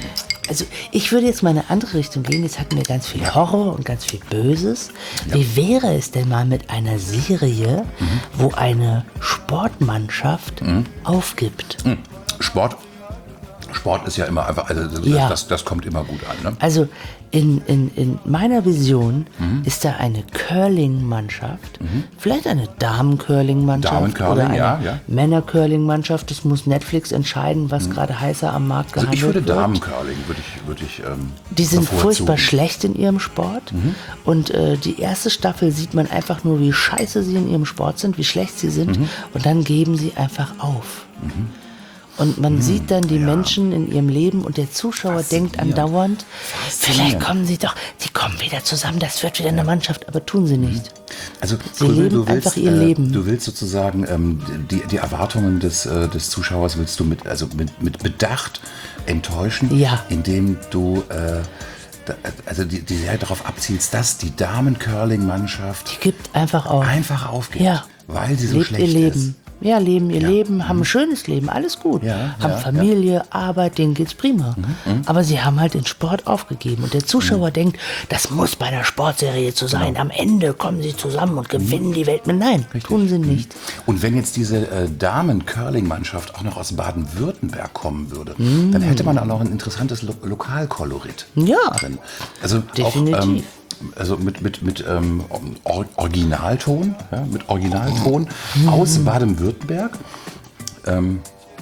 C: Also ich würde jetzt mal in eine andere Richtung gehen. Jetzt hatten wir ganz viel Horror und ganz viel Böses.
B: Ja.
C: Wie wäre es denn mal mit einer Serie,
B: Mhm.
C: wo eine Sportmannschaft aufgibt?
B: Mhm. Sport, Sport ist ja immer einfach, also das,
C: Ja.
B: das, das kommt immer gut an. Ne?
C: Also in, in, in meiner Vision
B: Mhm.
C: ist da eine Curling-Mannschaft, vielleicht eine Damen-Curling-Mannschaft
B: Damen-Curling,
C: oder eine
B: ja, ja.
C: Männer-Curling-Mannschaft. Das muss Netflix entscheiden, was gerade heißer am Markt
B: Also
C: gehandelt
B: ich würde
C: wird.
B: Damencurling, würde ich, würde ich ähm,
C: Die sind
B: bevorzugen.
C: furchtbar schlecht in ihrem Sport.
B: Mhm.
C: Und äh, die erste Staffel sieht man einfach nur, wie scheiße sie in ihrem Sport sind, wie schlecht sie sind.
B: Mhm.
C: Und dann geben sie einfach auf. Und man sieht dann die Menschen in ihrem Leben und der Zuschauer denkt andauernd, vielleicht kommen sie doch, sie kommen wieder zusammen, das wird wieder eine Mannschaft, aber tun sie nicht.
B: Also
C: Sie
B: Krümel,
C: leben
B: du willst,
C: einfach ihr
B: äh,
C: Leben.
B: Du willst sozusagen ähm, die, die Erwartungen des, äh, des Zuschauers willst du mit, also mit, mit Bedacht enttäuschen,
C: Ja.
B: indem du äh, da, also die, die sehr darauf abzielst, dass die Damen-Curling-Mannschaft
C: Die gibt einfach auf.
B: einfach aufgibt,
C: Ja.
B: weil sie so
C: Lebt
B: schlecht
C: ihr Leben.
B: ist.
C: Ja, leben ihr Leben, haben ein schönes Leben, alles gut.
B: Ja,
C: haben
B: ja,
C: Familie, Arbeit, denen geht's prima. Aber sie haben halt den Sport aufgegeben. Und der Zuschauer denkt, das muss bei einer Sportserie so sein. Am Ende kommen sie zusammen und gewinnen die Welt. Nein, tun sie nicht.
B: Und wenn jetzt diese äh, Damen-Curling-Mannschaft auch noch aus Baden-Württemberg kommen würde, dann hätte man auch noch ein interessantes Lo Lokalkolorit
C: Ja,
B: drin. Also
C: definitiv.
B: auch ähm, also mit, mit, mit ähm, Or Originalton, ja, mit Originalton aus Baden-Württemberg. Ähm,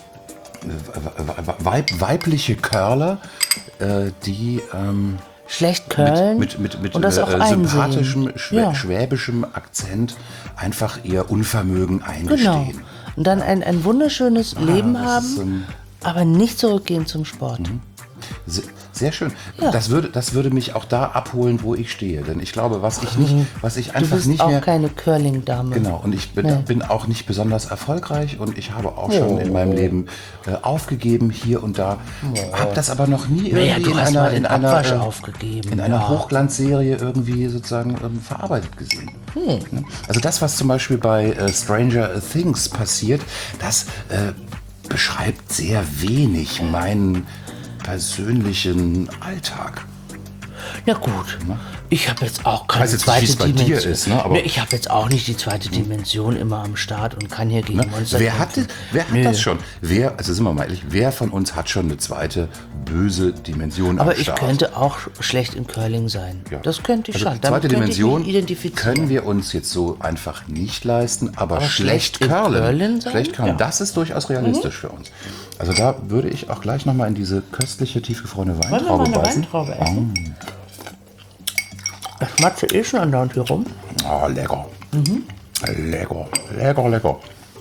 B: weib weibliche Curler, äh, die ähm,
C: Schlecht Köln
B: mit, mit, mit, mit
C: und das auch
B: äh,
C: einsehen.
B: sympathischem, schwä
C: Ja.
B: schwäbischem Akzent einfach ihr Unvermögen eingestehen.
C: Genau. Und dann ein, ein wunderschönes Leben
B: das
C: haben,
B: ist, ähm,
C: aber nicht zurückgehen zum Sport.
B: Se- Sehr schön.
C: Ja.
B: Das, würde, das würde mich auch da abholen, wo ich stehe. Denn ich glaube, was ich nicht, was ich
C: Du
B: einfach
C: bist
B: nicht
C: auch
B: mehr.
C: keine Curling-Dame.
B: Genau, und ich bin,
C: Nee.
B: bin auch nicht besonders erfolgreich und ich habe auch schon in meinem Leben äh, aufgegeben, hier und da. Habe das aber noch nie
C: Naja,
B: irgendwie
C: du
B: in
C: hast
B: einer,
C: mal den
B: in einer,
C: Abwasch
B: äh,
C: aufgegeben.
B: in einer
C: ja.
B: Hochglanzserie irgendwie sozusagen ähm, verarbeitet gesehen.
C: Hm.
B: Ne? Also das, was zum Beispiel bei äh, Stranger Things passiert, das äh, beschreibt sehr wenig meinen persönlichen Alltag.
C: Na gut, ich habe jetzt auch keine
B: weiß jetzt nicht,
C: zweite
B: wie es bei dir
C: Dimension.
B: ist, ne, aber-
C: Nee, ich habe jetzt auch nicht die zweite Dimension immer am Start und kann hier gegen
B: Ne?
C: Monster
B: Wer hat,
C: kämpfen.
B: wer hat
C: Nö.
B: das schon? Wer, also sind wir mal ehrlich, wer von uns hat schon eine zweite böse Dimension
C: Aber
B: am
C: ich
B: Start?
C: könnte auch schlecht im Curling sein.
B: Ja.
C: Das könnte ich
B: also
C: schon.
B: Die
C: Damit
B: zweite
C: könnte ich
B: Dimension
C: mich identifizieren.
B: können wir uns jetzt so einfach nicht leisten, aber,
C: Aber
B: schlecht
C: schlecht im
B: curlen,
C: Curlen sein?
B: schlecht curlen,
C: Ja.
B: das ist durchaus realistisch für uns. Also da würde ich auch gleich nochmal in diese köstliche, tiefgefrorene
C: Wollen wir mal
B: Weintraube
C: eine
B: beißen.
C: Weintraube essen? Ich schmatze eh schon andauernd hier rum.
B: Oh, lecker. Lecker, lecker, lecker.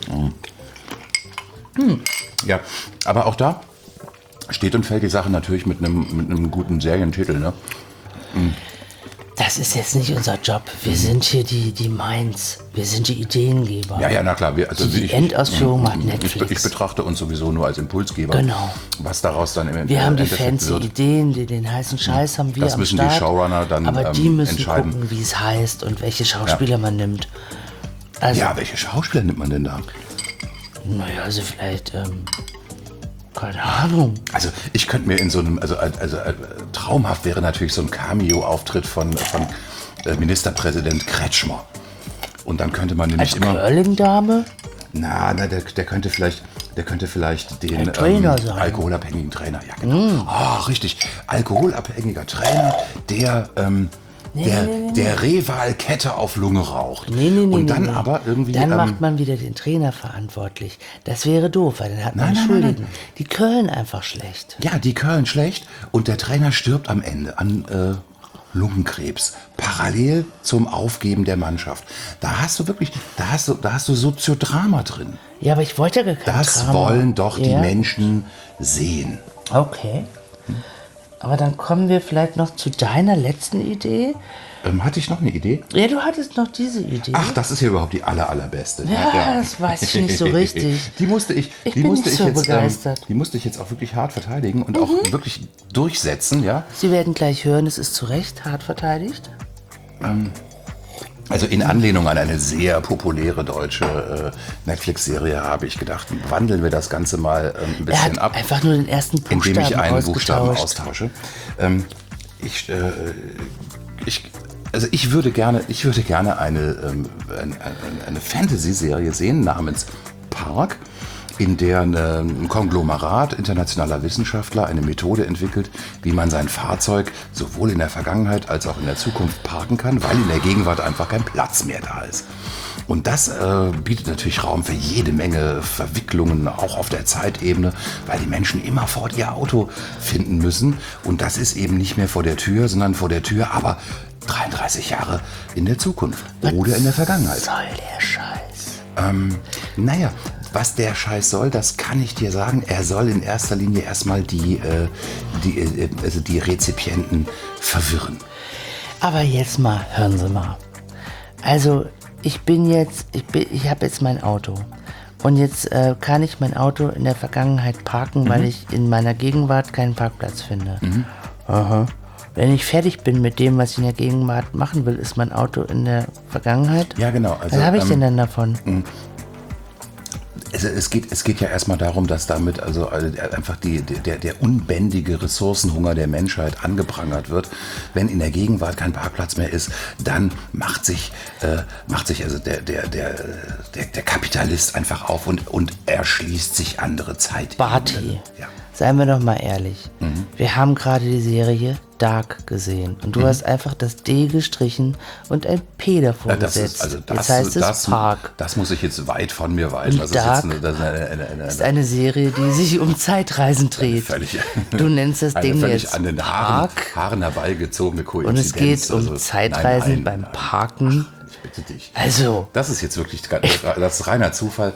B: Mm. Ja, aber auch da steht und fällt die Sache natürlich mit einem, mit einem guten Serientitel. Ne?
C: Das ist jetzt nicht unser Job. Wir sind hier die, die Minds. Wir sind die Ideengeber.
B: Ja, ja, na klar. Wir, also
C: Die
B: ich-
C: Endausführung macht
B: ich,
C: Netflix.
B: Ich betrachte uns sowieso nur als Impulsgeber.
C: Genau.
B: Was daraus dann im
C: Wir haben die
B: Endeffekt
C: fancy
B: wird.
C: Ideen, die, den heißen Scheiß haben wir
B: Das
C: am
B: müssen die
C: Start.
B: Showrunner dann,
C: Aber
B: ähm,
C: die müssen
B: entscheiden.
C: gucken, wie es heißt und welche Schauspieler man nimmt. Also,
B: Ja, welche Schauspieler nimmt man denn da?
C: naja, also vielleicht, ähm, keine Ahnung.
B: Also ich könnte mir in so einem, also, also äh, traumhaft wäre natürlich so ein Cameo-Auftritt von, von äh, Ministerpräsident Kretschmer. Und dann könnte man nämlich
C: Als
B: immer,
C: Curling-Dame?
B: na, na der, der könnte vielleicht, der könnte vielleicht den
C: Ein Trainer
B: ähm,
C: sein.
B: alkoholabhängigen Trainer, ja genau. Oh, richtig, alkoholabhängiger Trainer, der ähm, der,
C: nee, nee,
B: der Reval-Kette auf Lunge raucht.
C: Nee, nee, nee.
B: Und dann
C: nee, nee.
B: aber irgendwie
C: Dann
B: ähm,
C: macht man wieder den Trainer verantwortlich. Das wäre doof, weil dann hat man
B: Nein,
C: einen
B: nein, nein,
C: Schuldigen. Die curlen einfach schlecht.
B: ja, die curlen schlecht und der Trainer stirbt am Ende an äh, Lungenkrebs. Parallel zum Aufgeben der Mannschaft. Da hast du wirklich, da hast du, da hast du Soziodrama drin.
C: Ja, aber ich wollte ja gar kein
B: Das
C: Drama.
B: wollen doch die
C: Ja?
B: Menschen sehen.
C: Okay. Aber dann kommen wir vielleicht noch zu deiner letzten Idee.
B: Ähm, hatte ich noch eine Idee?
C: Ja, du hattest noch diese Idee.
B: Ach, das ist ja überhaupt die aller, allerbeste.
C: Ja, das weiß ich nicht so richtig.
B: Die musste ich,
C: Ich
B: die
C: bin
B: musste
C: nicht
B: ich
C: so
B: jetzt,
C: begeistert.
B: Ähm, die musste ich jetzt auch wirklich hart verteidigen und auch wirklich durchsetzen, ja.
C: Sie werden gleich hören, es ist zu Recht hart verteidigt.
B: Also in Anlehnung an eine sehr populäre deutsche äh, Netflix-Serie habe ich gedacht, wandeln wir das Ganze mal ähm, ein
C: Er
B: bisschen
C: hat
B: ab,
C: einfach nur den ersten Buchstaben
B: indem ich einen Buchstaben
C: ausgetauscht.
B: austausche. Ähm, ich, äh, ich, also ich würde gerne, ich würde gerne eine, ähm, eine, eine Fantasy-Serie sehen namens Park, in der ein Konglomerat internationaler Wissenschaftler eine Methode entwickelt, wie man sein Fahrzeug sowohl in der Vergangenheit als auch in der Zukunft parken kann, weil in der Gegenwart einfach kein Platz mehr da ist. Und das äh, bietet natürlich Raum für jede Menge Verwicklungen, auch auf der Zeitebene, weil die Menschen immerfort ihr Auto finden müssen. Und das ist eben nicht mehr vor der Tür, sondern vor der Tür, aber dreiunddreißig Jahre in der Zukunft oder in der Vergangenheit.
C: Was soll der Scheiß?
B: Ähm, naja, was der Scheiß soll, das kann ich dir sagen. Er soll in erster Linie erstmal die, äh, die, äh, also die Rezipienten verwirren.
C: Aber jetzt mal, hören Sie mal. Also, ich bin jetzt, ich, bin, ich habe jetzt mein Auto. Und jetzt äh, kann ich mein Auto in der Vergangenheit parken, mhm. weil ich in meiner Gegenwart keinen Parkplatz finde. Mhm. Aha. Wenn ich fertig bin mit dem, was ich in der Gegenwart machen will, ist mein Auto in der Vergangenheit?
B: Ja, genau. Also,
C: was habe ich
B: ähm,
C: denn dann davon?
B: Mh. Es, es, geht, es geht ja erstmal darum, dass damit also einfach die, der, der unbändige Ressourcenhunger der Menschheit angeprangert wird. Wenn in der Gegenwart kein Parkplatz mehr ist, dann macht sich, äh, macht sich also der, der, der, der, der Kapitalist einfach auf und, und erschließt sich andere Zeit.
C: Barty,
B: ja.
C: Seien wir doch mal ehrlich.
B: Mhm.
C: Wir haben gerade die Serie Dark gesehen und du
B: mhm.
C: hast einfach das D gestrichen und ein P davor
B: ja, das
C: gesetzt.
B: Ist, also das,
C: jetzt heißt es
B: das,
C: Park.
B: Das muss ich jetzt weit von mir weisen. Das
C: Dark
B: ist, jetzt eine, das ist, eine, eine, eine,
C: ist eine Serie, die sich um Zeitreisen dreht.
B: Völlig,
C: du nennst das
B: eine
C: Ding
B: völlig
C: jetzt
B: an den Haaren,
C: Park.
B: Haaren herbeigezogene Koinzidenz.
C: Und es geht um
B: also,
C: Zeitreisen
B: nein, nein,
C: beim
B: nein.
C: Parken.
B: Ach, ich bitte dich.
C: Also.
B: Das ist jetzt wirklich, das ist reiner Zufall.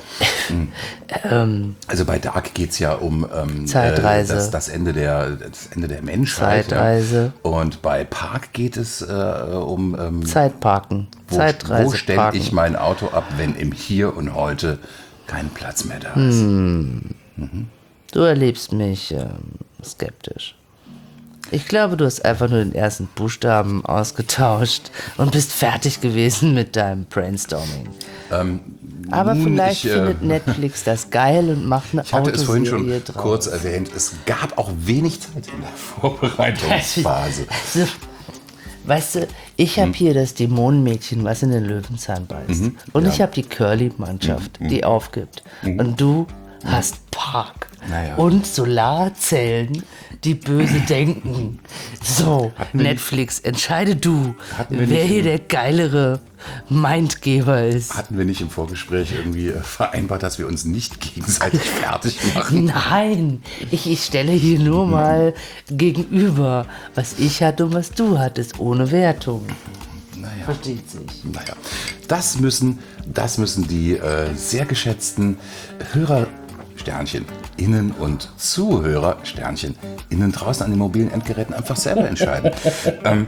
C: ähm,
B: also bei Dark geht es ja um ähm,
C: Zeitreise.
B: Äh, das, das, Ende der, das Ende der Menschheit.
C: Zeitreise.
B: Ja. Und bei Park geht es äh, um ähm,
C: Zeitparken.
B: Wo,
C: Zeitreise.
B: Wo stelle ich mein Auto ab, wenn im Hier und Heute kein Platz mehr da ist?
C: Hm. Mhm. Du erlebst mich ähm, skeptisch. Ich glaube, du hast einfach nur den ersten Buchstaben ausgetauscht und bist fertig gewesen mit deinem Brainstorming.
B: Ähm,
C: Aber
B: nun,
C: vielleicht
B: ich, äh,
C: findet Netflix das geil und macht eine
B: Ich hatte es vorhin schon
C: Autoserie draus.
B: kurz erwähnt, es gab auch wenig Zeit in der Vorbereitungsphase.
C: Also, weißt du, ich habe hm. hier das Dämonenmädchen, was in den Löwenzahn beißt.
B: Mhm,
C: und
B: ja.
C: ich habe die Curly-Mannschaft,
B: Mhm.
C: die aufgibt.
B: Mhm.
C: Und du hast Park.
B: Naja.
C: Und Solarzellen, die böse denken. So,
B: Hatten wir
C: Netflix, entscheide du,
B: Hatten wir
C: wer
B: nicht
C: hier
B: im-
C: der geilere Mindgeber ist.
B: Hatten wir nicht im Vorgespräch irgendwie äh, vereinbart, dass wir uns nicht gegenseitig fertig machen?
C: Nein, ich, ich stelle hier nur mal gegenüber, was ich hatte und was du hattest, ohne Wertung.
B: Naja.
C: Versteht sich.
B: Naja, das müssen, das müssen die äh, sehr geschätzten Hörer Sternchen innen und Zuhörer Sternchen innen draußen an den mobilen Endgeräten einfach selber entscheiden. ähm,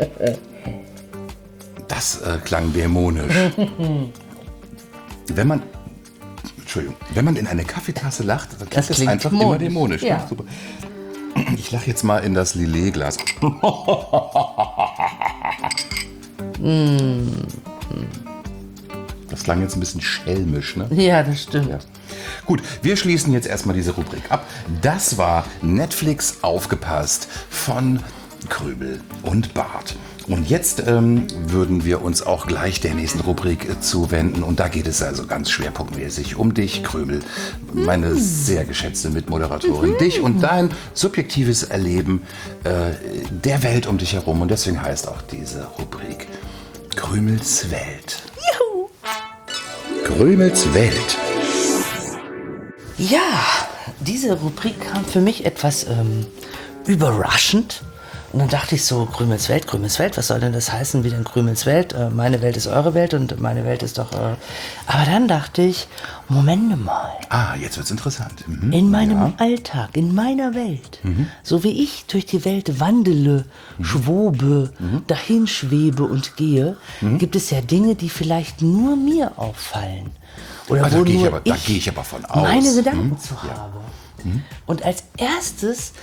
B: das äh, klang dämonisch. Wenn man Entschuldigung, wenn man in eine Kaffeetasse lacht, dann klingt
C: Das
B: das,
C: klingt
B: einfach
C: dämonisch.
B: immer dämonisch.
C: Ja.
B: Ne? Super. Ich lache jetzt mal in das Lillet-Glas. Das klang jetzt ein bisschen schelmisch, ne?
C: Ja, das stimmt.
B: Ja. Gut, wir schließen jetzt erstmal diese Rubrik ab. Das war Netflix aufgepasst von Krümel und Bart. Und jetzt ähm, würden wir uns auch gleich der nächsten Rubrik äh, zuwenden. Und da geht es also ganz schwerpunktmäßig um dich, Krümel, meine sehr geschätzte Mitmoderatorin. Mhm. Dich und dein subjektives Erleben äh, der Welt um dich herum. Und deswegen heißt auch diese Rubrik Krümels Welt.
C: Juhu.
B: Krümels Welt.
C: Ja, diese Rubrik kam für mich etwas ähm, überraschend. Und dann dachte ich so, Krümels Welt, Krümels Welt, was soll denn das heißen, wie denn Krümels Welt? Äh, meine Welt ist eure Welt und meine Welt ist doch... Äh Aber dann dachte ich, Moment mal.
B: Ah, jetzt wird's interessant. Mhm.
C: In meinem
B: Ja.
C: Alltag, in meiner Welt, mhm. so wie ich durch die Welt wandele, mhm. schwobe, mhm. dahinschwebe und gehe, mhm. gibt es ja Dinge, die vielleicht nur mir auffallen. Oder
B: Ah, da
C: wo
B: gehe ich
C: nur
B: aber- da gehe ich aber von aus.
C: meine Gedanken
B: Mhm.
C: zu
B: Ja.
C: habe. Und als erstes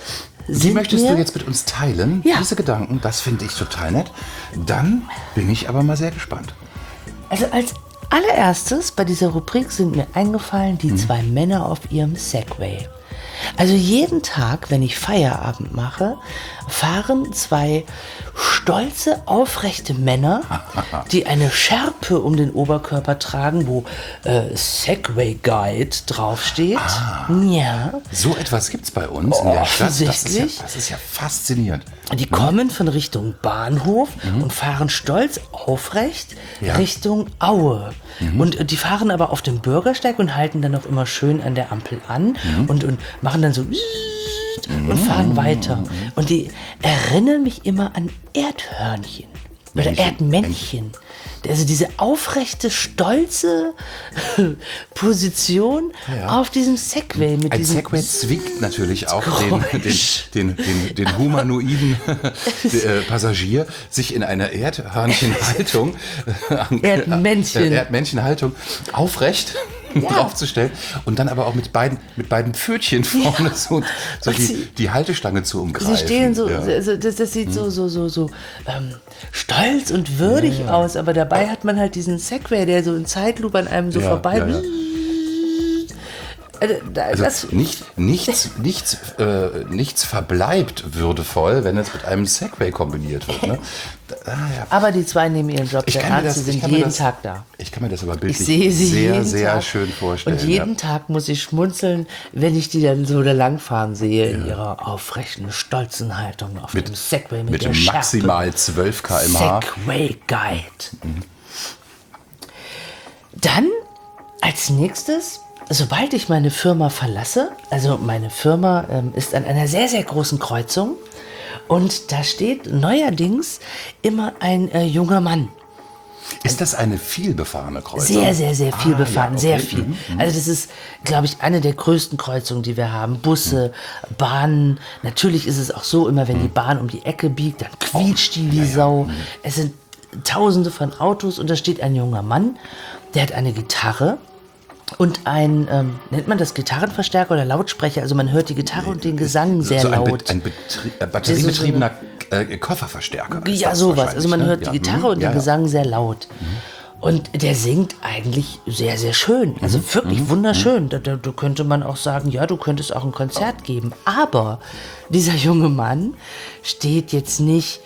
B: Die
C: sind
B: möchtest
C: mir,
B: du jetzt mit uns teilen,
C: Ja.
B: diese Gedanken, das finde ich total nett. Dann bin ich aber mal sehr gespannt.
C: Also als allererstes bei dieser Rubrik sind mir eingefallen die
B: Mhm.
C: zwei Männer auf ihrem Segway. Also jeden Tag, wenn ich Feierabend mache, fahren zwei stolze, aufrechte Männer, die eine Schärpe um den Oberkörper tragen, wo äh, Segway Guide draufsteht.
B: Ah.
C: Ja.
B: So etwas gibt es bei uns in der Stadt. Das ist, ja,
C: Offensichtlich.
B: das ist ja faszinierend.
C: Die kommen von Richtung Bahnhof und fahren stolz aufrecht
B: Mhm. Ja. Mhm.
C: Richtung Aue. Und äh, die fahren aber auf dem Bürgersteig und halten dann auch immer schön an der Ampel an
B: Mhm.
C: und, und machen dann so und fahren weiter. Und die erinnern mich immer an Erdhörnchen oder
B: Männchen.
C: Erdmännchen. Also diese aufrechte, stolze Position
B: Ja.
C: auf diesem Segway mit
B: Ein
C: diesem
B: Segway zwingt natürlich auch den,
C: Geräusch.
B: den, den, den, den humanoiden äh, Passagier, sich in einer Erdhörnchenhaltung, äh,
C: Erdmännchen.
B: äh, Erdmännchenhaltung aufrecht
C: Ja.
B: draufzustellen und dann aber auch mit beiden, mit beiden Pfötchen vorne so, so
C: Und
B: die,
C: sie-
B: die Haltestange zu umgreifen.
C: Sie stehen so,
B: Ja.
C: also das, das sieht so, so, so, so ähm, stolz und würdig aus, aber dabei hat man halt diesen Segway, der so in Zeitlupe an einem so
B: Ja,
C: vorbei.
B: ja, ja.
C: Also, da,
B: Also
C: das,
B: nicht, nichts, nichts, äh, nichts verbleibt würdevoll, wenn es mit einem Segway kombiniert wird. Ne? Da, ah, ja.
C: aber die zwei nehmen ihren Job
B: Ich
C: sehr
B: kann mir
C: ernst,
B: das-
C: sie
B: ich
C: sind
B: kann mir
C: jeden
B: das-
C: Tag da.
B: Ich kann mir das aber
C: Ich
B: bildlich
C: sehe sie
B: sehr,
C: jeden
B: sehr
C: Tag.
B: schön vorstellen.
C: Und jeden
B: ja.
C: Tag muss ich schmunzeln, wenn ich die dann so da langfahren sehe, in ihrer aufrechten, stolzen Haltung auf dem Segway mit,
B: mit
C: der Schärpe.
B: maximal zwölf Kilometer pro Stunde.
C: Segway Guide. Dann als nächstes, sobald ich meine Firma verlasse, also meine Firma ähm, ist an einer sehr, sehr großen Kreuzung und da steht neuerdings immer ein äh, junger Mann.
B: Ist das eine vielbefahrene Kreuzung?
C: Sehr, sehr, sehr viel
B: Ah,
C: befahren,
B: ja,
C: sehr
B: okay.
C: viel.
B: Mhm.
C: Also das ist, glaube ich, eine der größten Kreuzungen, die wir haben. Busse, Bahnen. Natürlich ist es auch so, immer wenn die Bahn um die Ecke biegt, dann quietscht die wie Sau. Es sind tausende von Autos und da steht ein junger Mann, der hat eine Gitarre und ein, ähm, nennt man das Gitarrenverstärker oder Lautsprecher? Also man hört die Gitarre und den Gesang sehr
B: so ein,
C: laut.
B: Be- ein Betrie äh, batteriebetriebener äh, Kofferverstärker. ist
C: Ja,
B: das
C: sowas.
B: wahrscheinlich,
C: Also man
B: ne?
C: hört
B: Ja,
C: die Gitarre
B: mhm.
C: und
B: ja,
C: den
B: ja.
C: Gesang sehr laut. Und der singt eigentlich sehr, sehr schön. Also wirklich wunderschön. Da, da, da könnte man auch sagen, ja, du könntest auch ein Konzert geben. Aber dieser junge Mann steht jetzt nicht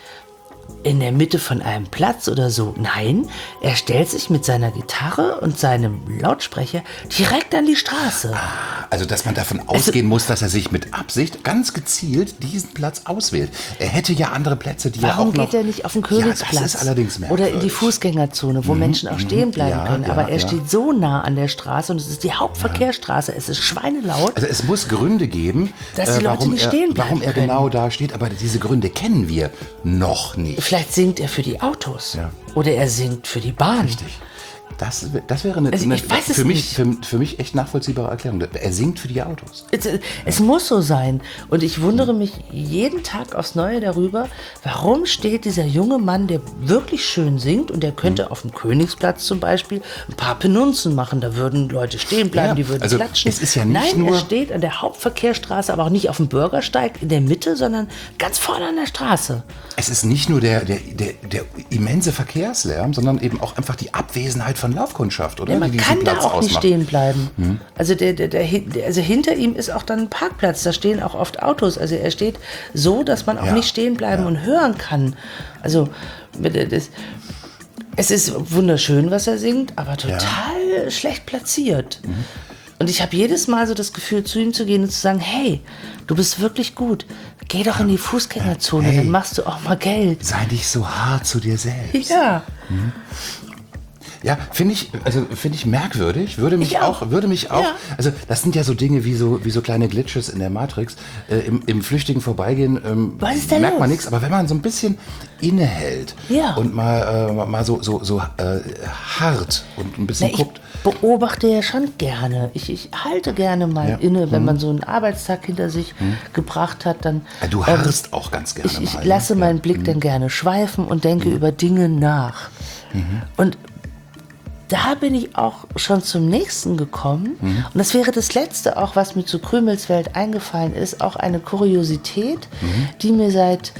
C: in der Mitte von einem Platz oder so. Nein, er stellt sich mit seiner Gitarre und seinem Lautsprecher direkt an die Straße.
B: Also, dass man davon ausgehen muss, dass er sich mit Absicht ganz gezielt diesen Platz auswählt. Er hätte ja andere Plätze, die er auch
C: Warum
B: noch...
C: geht er nicht auf den Königsplatz?
B: Ja, das ist allerdings merkwürdig.
C: Oder in die Fußgängerzone, wo Menschen auch stehen bleiben
B: ja,
C: können.
B: ja,
C: Aber er
B: ja.
C: steht so nah an der Straße und es ist die Hauptverkehrsstraße. Es ist schweinelaut.
B: Also es muss Gründe geben,
C: Dass die
B: äh,
C: Leute
B: warum,
C: nicht
B: er,
C: stehen bleiben
B: warum er
C: können.
B: genau da steht. Aber diese Gründe kennen wir noch nicht.
C: Vielleicht singt er für die Autos.
B: Ja.
C: Oder er singt für die Bahn.
B: Richtig. Das, das wäre eine,
C: Also
B: eine
C: ich weiß es
B: für, mich,
C: nicht.
B: für, für mich echt nachvollziehbare Erklärung. Er singt für die Autos.
C: Es, es muss so sein. Und ich wundere mich jeden Tag aufs Neue darüber, warum steht dieser junge Mann, der wirklich schön singt und der könnte auf dem Königsplatz zum Beispiel ein paar Penunzen machen. Da würden Leute stehen bleiben,
B: Ja,
C: die würden
B: also
C: klatschen.
B: es ist ja nicht
C: Nein,
B: nur-
C: er steht an der Hauptverkehrsstraße, aber auch nicht auf dem Bürgersteig in der Mitte, sondern ganz vorne an der Straße.
B: Es ist nicht nur der, der, der, der immense Verkehrslärm, sondern eben auch einfach die Abwesenheit von Laufkundschaft, oder?
C: Ja, man
B: Die diesen
C: kann da
B: Platz
C: auch nicht
B: ausmacht.
C: stehen bleiben. Also, der, der, der, hin- der, also hinter ihm ist auch dann ein Parkplatz, da stehen auch oft Autos. Also er steht so, dass man auch
B: Ja,
C: nicht stehen bleiben und hören kann. Also das, es ist wunderschön, was er singt, aber total schlecht platziert. Und ich habe jedes Mal so das Gefühl, zu ihm zu gehen und zu sagen, hey, du bist wirklich gut. Geh doch in die Fußgängerzone,
B: Hey.
C: dann machst du auch mal Geld.
B: Sei nicht so hart zu dir selbst.
C: Ja.
B: Ja, finde ich, also finde ich merkwürdig, würde mich
C: Ich auch.
B: auch. würde mich auch,
C: Ja.
B: also das sind ja so Dinge wie so, wie so kleine Glitches in der Matrix, äh, im, im flüchtigen Vorbeigehen ähm,
C: Was ist denn
B: merkt man
C: los?
B: nichts, aber wenn man so ein bisschen innehält
C: Ja.
B: und mal, äh, mal so, so, so äh, hart und ein bisschen
C: Na, ich
B: guckt,
C: beobachte ja schon gerne. Ich, ich halte gerne mal
B: Ja.
C: inne, wenn man so einen Arbeitstag hinter sich gebracht hat, dann
B: äh, du
C: ähm,
B: harrst auch ganz gerne
C: ich, ich
B: mal.
C: lasse
B: ne?
C: meinen Blick dann gerne schweifen und denke über Dinge nach. Und da bin ich auch schon zum nächsten gekommen. Mhm. Und das wäre das Letzte auch, was mir zu Krümels Welt eingefallen ist. Auch eine Kuriosität, mhm. die mir seit,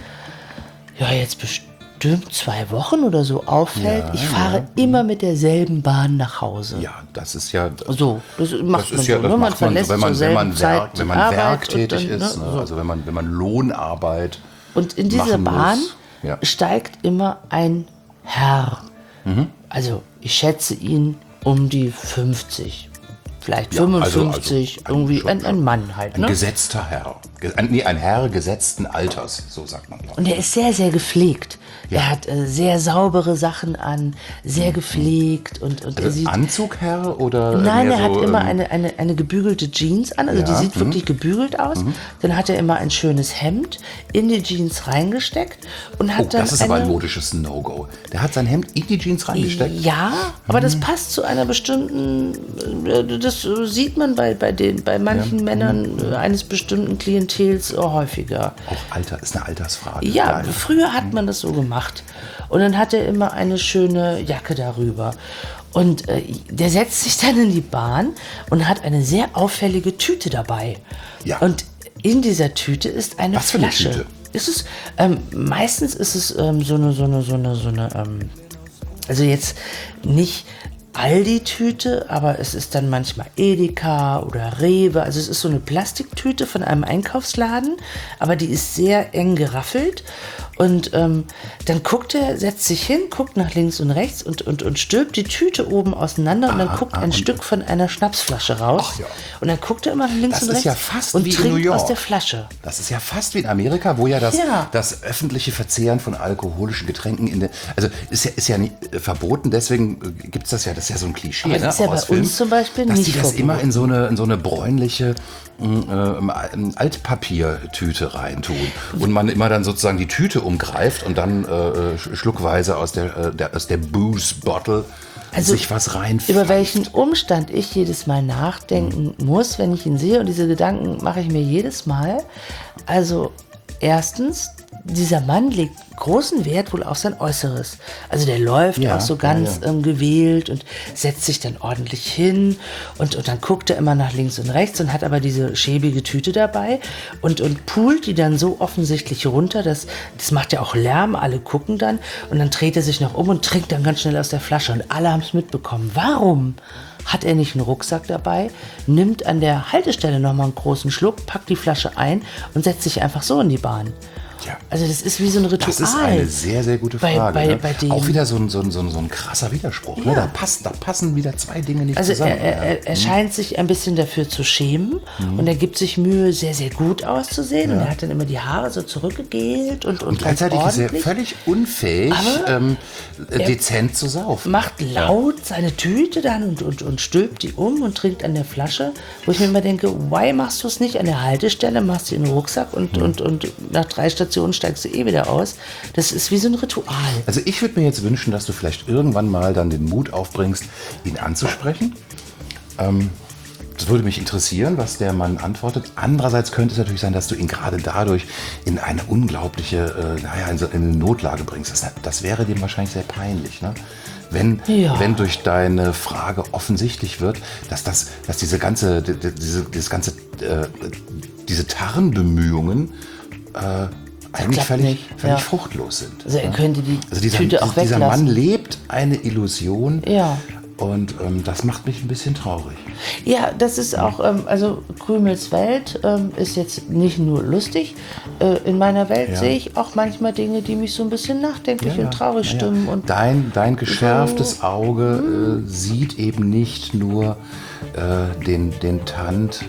C: ja jetzt bestimmt zwei Wochen oder so auffällt. Ja, ich fahre ja. immer mit derselben Bahn nach Hause.
B: Ja, das ist ja... Das,
C: so, das macht
B: das
C: man
B: ist ja,
C: so.
B: Das
C: man
B: macht man
C: verlässt
B: so, wenn man,
C: zur
B: wenn man,
C: Zeit
B: Werk, wenn man
C: Arbeit
B: werktätig
C: und dann,
B: ist,
C: ne,
B: ne?
C: so.
B: Also wenn man, wenn man Lohnarbeit
C: Und in diese Bahn
B: ja.
C: steigt immer ein Herr. Mhm. Also ich schätze ihn um die fünfzig, vielleicht ja, fünfundfünfzig, also, also irgendwie ein, ein Mann halt.
B: Ein
C: ne?
B: gesetzter Herr. Ein, nee, ein Herr gesetzten Alters, so sagt man.
C: Und er ist sehr, sehr gepflegt. Ja. Er hat äh, sehr saubere Sachen an, sehr gepflegt. Und, und
B: also
C: er sieht,
B: Anzugherr oder?
C: Nein, er
B: so,
C: hat
B: ähm,
C: immer eine, eine, eine gebügelte Jeans an, also ja, die sieht mh. wirklich gebügelt aus. Mhm. Dann hat er immer ein schönes Hemd in die Jeans reingesteckt und hat
B: oh,
C: dann
B: das ist
C: eine,
B: aber ein modisches No-Go. Der hat sein Hemd in die Jeans reingesteckt?
C: Ja, aber mhm. das passt zu einer bestimmten, das sieht man bei, bei, den, bei manchen ja. Männern mhm. eines bestimmten Klientels häufiger.
B: Auch Alter, ist eine Altersfrage.
C: Ja, Geil. Früher hat man das so gemacht. Und dann hat er immer eine schöne Jacke darüber. Und äh, der setzt sich dann in die Bahn und hat eine sehr auffällige Tüte dabei.
B: Ja.
C: Und in dieser Tüte ist eine
B: Was
C: Flasche.
B: Für eine Tüte?
C: Ist es, ähm, meistens ist es ähm, so eine, so eine, so eine, so eine, ähm, also jetzt nicht Aldi-Tüte, aber es ist dann manchmal Edeka oder Rewe. Also es ist so eine Plastiktüte von einem Einkaufsladen, aber die ist sehr eng geraffelt. Und ähm, dann guckt er, setzt sich hin, guckt nach links und rechts und, und, und stülpt die Tüte oben auseinander. Und dann
B: ah,
C: guckt
B: ah,
C: ein Stück von einer Schnapsflasche raus.
B: Ach, ja.
C: Und dann guckt er immer nach links
B: das
C: und
B: ist
C: rechts
B: ja fast
C: und
B: wie
C: trinkt
B: in New York.
C: aus der Flasche.
B: Das ist ja fast wie in Amerika, wo ja das,
C: ja.
B: das öffentliche Verzehren von alkoholischen Getränken in der, also ist ja, ist ja nicht äh, verboten, deswegen äh, gibt es das ja, das ist ja so ein Klischee.
C: Aber das
B: ne,
C: ist ja bei
B: Film,
C: uns zum Beispiel
B: dass
C: nicht
B: die das
C: verboten.
B: immer in so eine, in so eine bräunliche äh, Altpapiertüte reintun und man immer dann sozusagen die Tüte umgreift und dann äh, schluckweise aus der, äh, der, aus der Booze-Bottle also sich was reinpfeift.
C: Über welchen Umstand ich jedes Mal nachdenken mhm. muss, wenn ich ihn sehe, und diese Gedanken mache ich mir jedes Mal. Also erstens, dieser Mann legt großen Wert wohl auf sein Äußeres. Also der läuft
B: ja,
C: auch so ganz ja, ja. Ähm, gewählt und setzt sich dann ordentlich hin und, und dann guckt er immer nach links und rechts und hat aber diese schäbige Tüte dabei und, und pult die dann so offensichtlich runter, dass, das macht ja auch Lärm, alle gucken dann und dann dreht er sich noch um und trinkt dann ganz schnell aus der Flasche und alle haben es mitbekommen. Warum hat er nicht einen Rucksack dabei, nimmt an der Haltestelle nochmal einen großen Schluck, packt die Flasche ein und setzt sich einfach so in die Bahn? Ja. Also das ist wie so ein Ritual.
B: Das ist eine sehr, sehr gute Frage.
C: Bei, bei,
B: ne?
C: bei dem,
B: auch wieder so ein, so ein, so ein, so ein krasser Widerspruch. Ja. Ne? Da, passt, da passen wieder zwei Dinge nicht
C: also
B: zusammen.
C: Er, er, er, er hm. scheint sich ein bisschen dafür zu schämen hm. und er gibt sich Mühe, sehr, sehr gut auszusehen. Ja. Und er hat dann immer die Haare so zurückgegelt und, und,
B: und gleichzeitig ist er völlig unfähig, ähm, dezent zu saufen.
C: Macht laut ja. seine Tüte dann und, und, und stülpt die um und trinkt an der Flasche, wo ich mir immer denke, why machst du es nicht an der Haltestelle, machst sie in den Rucksack und, hm. und, und nach drei Stationen steigst du eh wieder aus. Das ist wie so ein Ritual.
B: Also ich würde mir jetzt wünschen, dass du vielleicht irgendwann mal dann den Mut aufbringst, ihn anzusprechen. Ähm, das würde mich interessieren, was der Mann antwortet. Andererseits könnte es natürlich sein, dass du ihn gerade dadurch in eine unglaubliche, äh, naja, in, so, in eine Notlage bringst. Das, das wäre dem wahrscheinlich sehr peinlich, ne? Wenn, ja. wenn durch deine Frage offensichtlich wird, dass das, dass diese ganze, diese, dieses ganze, äh, diese Tarnbemühungen äh, eigentlich völlig, völlig ja. fruchtlos sind.
C: Also er könnte die
B: also dieser,
C: Tüte auch
B: dieser
C: weglassen.
B: Mann lebt eine Illusion
C: ja.
B: und ähm, das macht mich ein bisschen traurig.
C: Ja, das ist auch, ähm, also Krümels Welt ähm, ist jetzt nicht nur lustig. Äh, in meiner Welt ja. sehe ich auch manchmal Dinge, die mich so ein bisschen nachdenklich ja, und traurig ja. stimmen. Und
B: dein, dein geschärftes Auge äh, sieht eben nicht nur äh, den, den Tand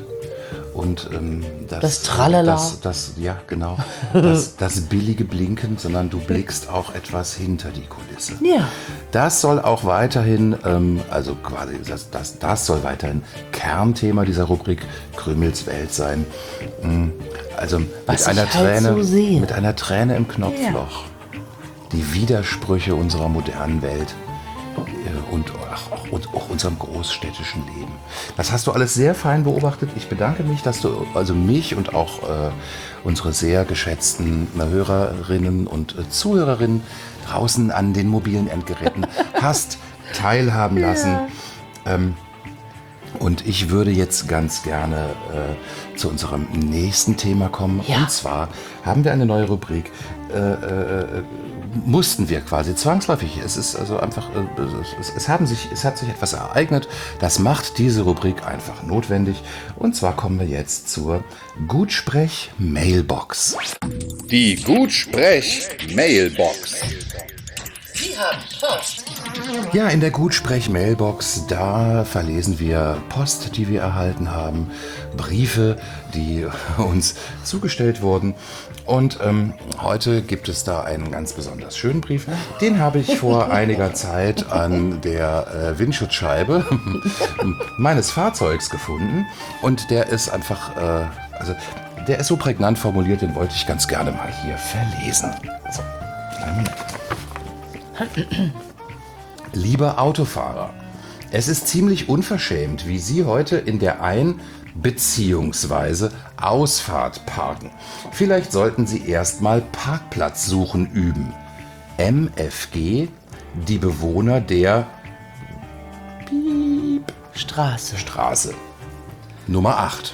B: und ähm, das,
C: das Tralala.
B: Das, das, ja, genau. Das, das billige Blinken, sondern du blickst auch etwas hinter die Kulisse.
C: Ja.
B: Das soll auch weiterhin, ähm, also quasi, das, das, das soll weiterhin Kernthema dieser Rubrik Krümels Welt sein. Also
C: Was
B: mit einer
C: ich halt
B: Träne,
C: so sehe.
B: mit einer Träne im Knopfloch. Ja. Die Widersprüche unserer modernen Welt. Und auch, und auch unserem großstädtischen Leben. Das hast du alles sehr fein beobachtet. Ich bedanke mich, dass du also mich und auch äh, unsere sehr geschätzten Hörerinnen und äh, Zuhörerinnen draußen an den mobilen Endgeräten hast teilhaben lassen. Ja. Ähm, und ich würde jetzt ganz gerne äh, zu unserem nächsten Thema kommen.
C: Ja.
B: Und zwar haben wir eine neue Rubrik. Äh, äh, mussten wir quasi zwangsläufig. Es ist also einfach, äh, es, es, haben sich, es hat sich etwas ereignet, das macht diese Rubrik einfach notwendig. Und zwar kommen wir jetzt zur Gutsprech-Mailbox.
D: Die Gutsprech-Mailbox.
C: Sie haben Post.
B: Ja, in der Gutsprech-Mailbox, da verlesen wir Post, die wir erhalten haben, Briefe, die uns zugestellt wurden. Und ähm, heute gibt es da einen ganz besonders schönen Brief. Den habe ich vor einiger Zeit an der äh, Windschutzscheibe meines Fahrzeugs gefunden. Und der ist einfach, äh, also der ist so prägnant formuliert, den wollte ich ganz gerne mal hier verlesen. So, einen Moment. Lieber Autofahrer, es ist ziemlich unverschämt, wie Sie heute in der Ein- bzw. Ausfahrt parken. Vielleicht sollten Sie erstmal Parkplatzsuchen üben. M F G, die Bewohner der Piep
C: Straße.
B: Straße. Nummer acht.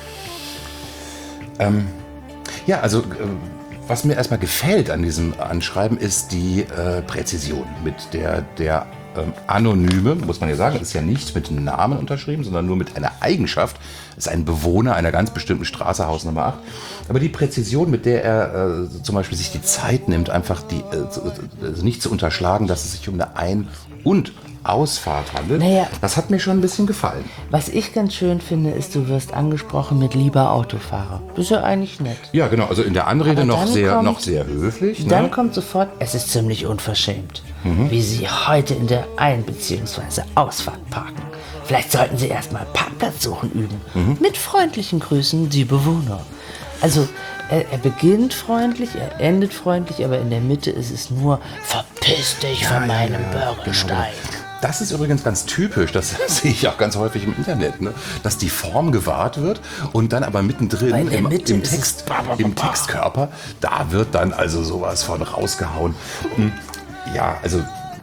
B: Ähm, ja, also... Äh, Was mir erstmal gefällt an diesem Anschreiben, ist die äh, Präzision, mit der der ähm, Anonyme, muss man ja sagen, ist ja nicht mit einem Namen unterschrieben, sondern nur mit einer Eigenschaft, ist ein Bewohner einer ganz bestimmten Straße, Haus Nummer acht. Aber die Präzision, mit der er äh, zum Beispiel sich die Zeit nimmt, einfach die, äh, also nicht zu unterschlagen, dass es sich um eine Ein- und Ausfahrt handelt,
C: naja,
B: das hat mir schon ein bisschen gefallen.
C: Was ich ganz schön finde, ist, du wirst angesprochen mit lieber Autofahrer. Das ist ja eigentlich nett.
B: Ja, genau, also in der Anrede
C: Aber
B: noch
C: dann
B: sehr,
C: kommt-
B: noch sehr höflich.
C: Dann
B: Ne?
C: kommt sofort, es ist ziemlich unverschämt, wie Sie heute in der Ein- bzw. Ausfahrt parken. Vielleicht sollten Sie erstmal Parkplatz suchen üben. Mit freundlichen Grüßen, die Bewohner. Also, er, er beginnt freundlich, er endet freundlich, aber in der Mitte ist es nur, verpiss dich von meinem Bürgersteig.
B: Das ist übrigens ganz typisch, das sehe ich auch ganz häufig im Internet, ne? Dass die Form gewahrt wird und dann aber mittendrin
C: Weil in der
B: im,
C: Mitte
B: im,
C: ist
B: Text,
C: es ba, ba, ba,
B: im
C: ba.
B: Textkörper, da wird dann also sowas von rausgehauen. Hm, Ja, also,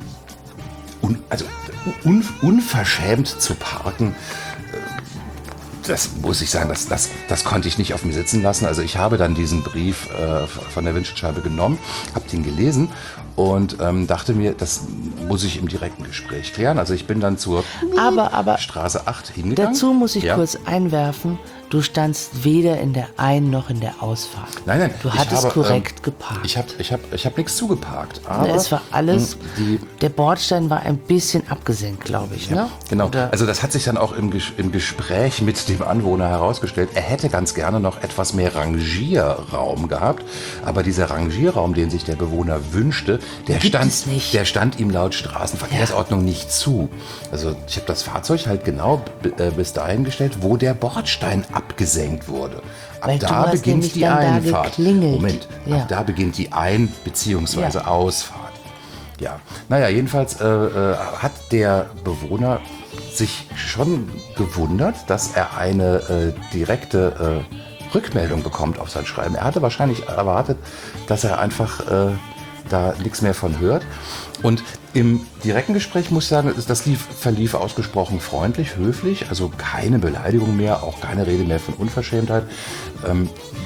B: un, also un, unverschämt zu parken, das muss ich sagen, das, das, das konnte ich nicht auf mir sitzen lassen. Also ich habe dann diesen Brief äh, von der Windschutzscheibe genommen, habe den gelesen und ähm, dachte mir, das muss ich im direkten Gespräch klären. Also ich bin dann zur
C: Aber, aber
B: Straße acht hingegangen.
C: dazu muss ich
B: Ja.
C: kurz einwerfen, du standst weder in der Ein- noch in der Ausfahrt.
B: Nein, nein,
C: Du
B: ich
C: hattest
B: habe,
C: korrekt
B: ähm,
C: geparkt.
B: Ich habe ich hab, ich hab nichts zugeparkt. Aber
C: es war alles,
B: mh, die,
C: der Bordstein war ein bisschen abgesenkt, glaube ich. Ne?
B: Genau,
C: Oder-
B: also das hat sich dann auch im, Ges- im Gespräch mit dem Anwohner herausgestellt. Er hätte ganz gerne noch etwas mehr Rangierraum gehabt, aber dieser Rangierraum, den sich der Bewohner wünschte, der,
C: Gibt
B: stand,
C: es nicht.
B: der stand ihm laut Straßenverkehrsordnung nicht zu. Also ich habe das Fahrzeug halt genau b- äh, bis dahin gestellt, wo der Bordstein abgesenkt wurde. Ab
C: Weil du
B: da
C: hast
B: beginnt
C: nämlich
B: die
C: dann da
B: Einfahrt.
C: geklingelt.
B: Moment,
C: Ja.
B: ab da beginnt die Ein- bzw.
C: Ja.
B: Ausfahrt. Ja, naja, jedenfalls äh, äh, hat der Bewohner sich schon gewundert, dass er eine äh, direkte äh, Rückmeldung bekommt auf sein Schreiben. Er hatte wahrscheinlich erwartet, dass er einfach äh, da nichts mehr von hört. Und im direkten Gespräch muss ich sagen, das lief, verlief ausgesprochen freundlich, höflich, also keine Beleidigung mehr, auch keine Rede mehr von Unverschämtheit. Ähm,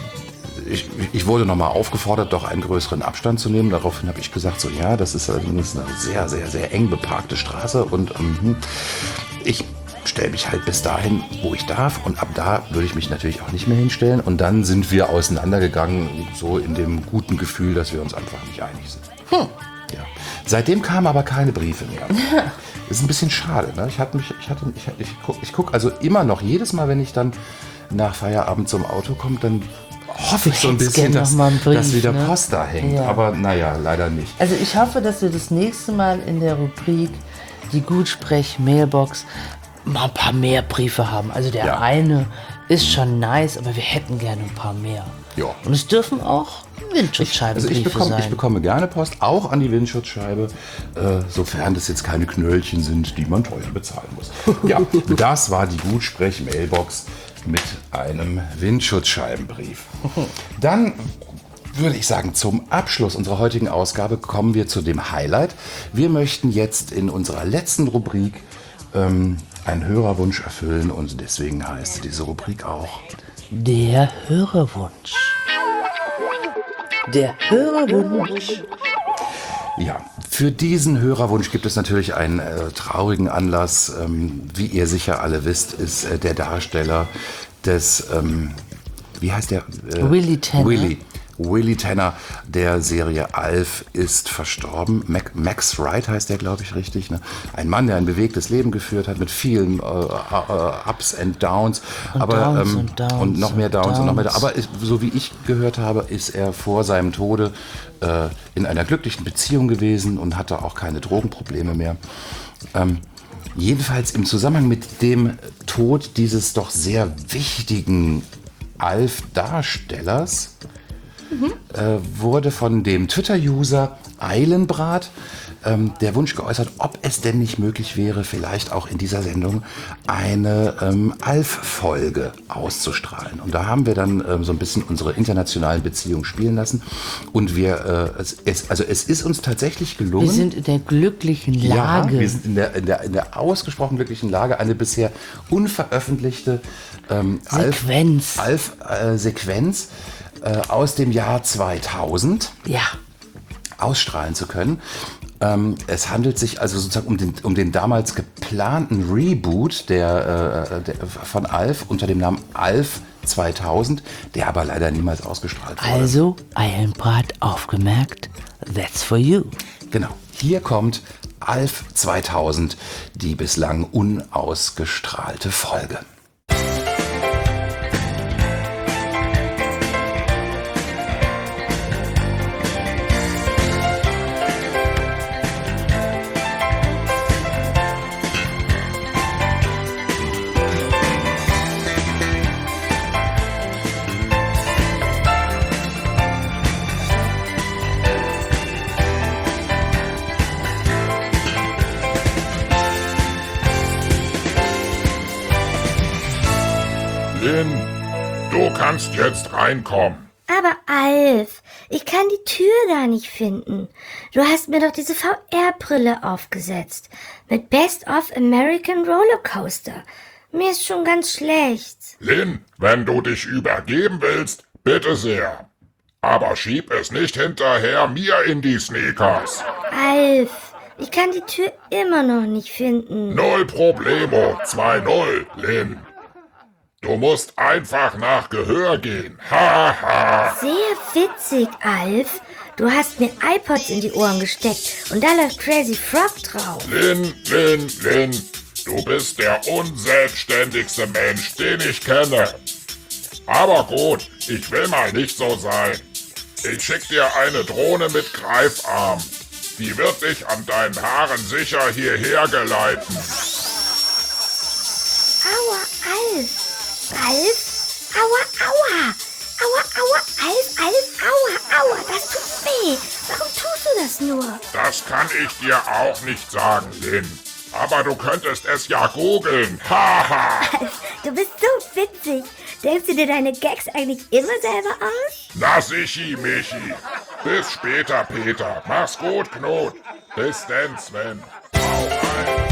B: Ich, ich wurde nochmal aufgefordert, doch einen größeren Abstand zu nehmen. Daraufhin habe ich gesagt, so ja, das ist, das ist eine sehr, sehr, sehr eng beparkte Straße und ähm, ich stelle mich halt bis dahin, wo ich darf und ab da würde ich mich natürlich auch nicht mehr hinstellen. Und dann sind wir auseinandergegangen, so in dem guten Gefühl, dass wir uns einfach nicht einig sind.
C: Hm.
B: Ja. Seitdem kamen aber keine Briefe mehr. Das ist ein bisschen schade. Ne? Ich hatte mich, ich hatte, ich, ich gucke ich guck also immer noch, jedes Mal, wenn ich dann nach Feierabend zum Auto komme, dann hoffe ich so ein
C: hättest
B: bisschen,
C: gern
B: dass,
C: noch mal einen Brief,
B: dass wieder
C: ne?
B: Post da hängt.
C: Ja.
B: Aber naja, leider nicht.
C: Also ich hoffe, dass wir das nächste Mal in der Rubrik die Gutsprech-Mailbox mal ein paar mehr Briefe haben. Also der
B: Ja.
C: eine ist schon nice, aber wir hätten gerne ein paar mehr.
B: Ja.
C: Und es dürfen auch
B: Also
C: Windschutzscheibenbriefe
B: ich bekomme,
C: sein.
B: ich bekomme gerne Post, auch an die Windschutzscheibe, äh, sofern das jetzt keine Knöllchen sind, die man teuer bezahlen muss. Ja, das war die Gutsprech-Mailbox mit einem Windschutzscheibenbrief. Dann würde ich sagen, zum Abschluss unserer heutigen Ausgabe kommen wir zu dem Highlight. Wir möchten jetzt in unserer letzten Rubrik ähm, einen Hörerwunsch erfüllen und deswegen heißt diese Rubrik auch
C: Der Hörerwunsch. Der Hörerwunsch.
B: Ja, für diesen Hörerwunsch gibt es natürlich einen äh, traurigen Anlass. Ähm, wie ihr sicher alle wisst, ist äh, der Darsteller des, ähm, wie heißt der? Äh,
C: Willy Tanner.
B: Willy. Willy Tanner der Serie Alf ist verstorben. Mac, Max Wright heißt der, glaube ich, richtig. Ne? Ein Mann, der ein bewegtes Leben geführt hat mit vielen äh, äh, Ups and Downs.
C: Und
B: aber,
C: Downs
B: ähm,
C: und Downs
B: und noch mehr Downs,
C: und
B: und noch mehr.
C: Downs.
B: Aber ist, so wie ich gehört habe, ist er vor seinem Tode äh, in einer glücklichen Beziehung gewesen und hatte auch keine Drogenprobleme mehr. Ähm, jedenfalls im Zusammenhang mit dem Tod dieses doch sehr wichtigen Alf-Darstellers Mhm. Äh, wurde von dem Twitter-User Eilenbrat ähm, der Wunsch geäußert, ob es denn nicht möglich wäre, vielleicht auch in dieser Sendung eine ähm, Alf-Folge auszustrahlen. Und da haben wir dann ähm, so ein bisschen unsere internationalen Beziehungen spielen lassen. Und wir, äh, es, es, also es ist uns tatsächlich gelungen.
C: Wir sind in der glücklichen Lage.
B: Ja, wir sind in der, in der, in der ausgesprochen glücklichen Lage, eine bisher unveröffentlichte ähm,
C: Sequenz.
B: Alf-Sequenz äh, aus dem Jahr zweitausend
C: Ja.
B: ausstrahlen zu können. Ähm, es handelt sich also sozusagen um den, um den damals geplanten Reboot der, äh, der, von Alf unter dem Namen Alf zweitausend, der aber leider niemals ausgestrahlt wurde.
C: Also, Eilenbrat aufgemerkt, that's for you.
B: Genau, hier kommt Alf zweitausend, die bislang unausgestrahlte Folge.
D: Lynn, du kannst jetzt reinkommen.
E: Aber Alf, ich kann die Tür gar nicht finden. Du hast mir doch diese V R-Brille aufgesetzt. Mit Best of American Rollercoaster. Mir ist schon ganz schlecht.
D: Lynn, wenn du dich übergeben willst, bitte sehr. Aber schieb es nicht hinterher mir in die Sneakers.
E: Alf, ich kann die Tür immer noch nicht finden.
D: Null Problemo, zwei null, Lynn. Du musst einfach nach Gehör gehen. Ha, ha.
E: Sehr witzig, Alf. Du hast mir iPods in die Ohren gesteckt und da läuft Crazy Frog drauf.
D: Lynn, Lynn, Lynn, du bist der unselbstständigste Mensch, den ich kenne. Aber gut, ich will mal nicht so sein. Ich schick dir eine Drohne mit Greifarm. Die wird dich an deinen Haaren sicher hierher geleiten.
E: Aua, Alf. Alf? Aua, aua. Aua, aua, Alf, Alf, aua, aua. Das tut weh. Warum tust du das nur?
D: Das kann ich dir auch nicht sagen, Lynn. Aber du könntest es ja googeln. Haha.
E: Alf, du bist so witzig. Denkst du dir deine Gags eigentlich immer selber aus?
D: Na sichi, Michi. Bis später, Peter. Mach's gut, Knut. Bis denn, Sven. Hau rein.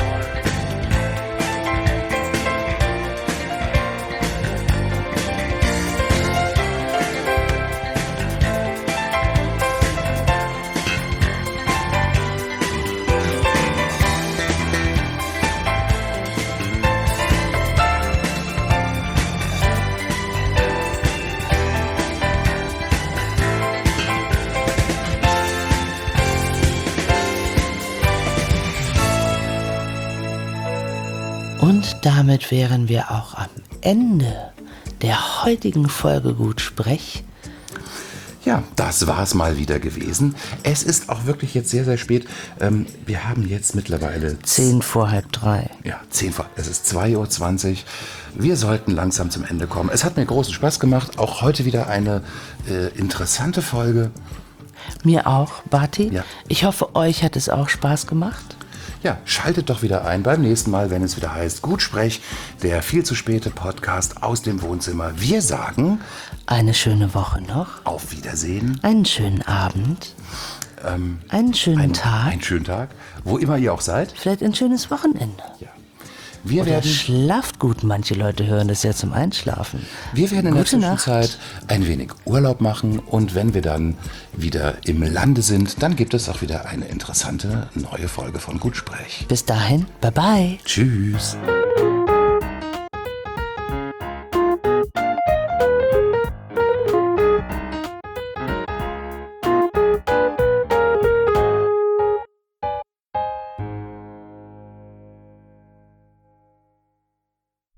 C: Und damit wären wir auch am Ende der heutigen Folge Gut Sprech.
B: Ja, das war's mal wieder gewesen. Es ist auch wirklich jetzt sehr, sehr spät. Ähm, wir haben jetzt mittlerweile...
C: Zehn vor halb drei.
B: Ja, zehn vor... Es ist zwei Uhr zwanzig. Wir sollten langsam zum Ende kommen. Es hat mir großen Spaß gemacht. Auch heute wieder eine äh, interessante Folge.
C: Mir auch, Barty.
B: Ja.
C: Ich hoffe, euch hat es auch Spaß gemacht.
B: Ja, schaltet doch wieder ein beim nächsten Mal, wenn es wieder heißt Gutsprech, der viel zu späte Podcast aus dem Wohnzimmer. Wir sagen
C: Eine schöne Woche noch.
B: auf Wiedersehen.
C: Einen schönen Abend.
B: Ähm,
C: einen schönen
B: ein,
C: Tag.
B: Einen schönen Tag, wo immer ihr auch seid.
C: Vielleicht ein schönes Wochenende.
B: Ja. Wir
C: Oder
B: werden,
C: schlaft gut. Manche Leute hören das ja zum Einschlafen.
B: wir werden in der
C: Gute Nacht.
B: Zwischenzeit ein wenig Urlaub machen und wenn wir dann wieder im Lande sind, dann gibt es auch wieder eine interessante neue Folge von Gutsprech.
C: Bis dahin, bye bye.
B: Tschüss.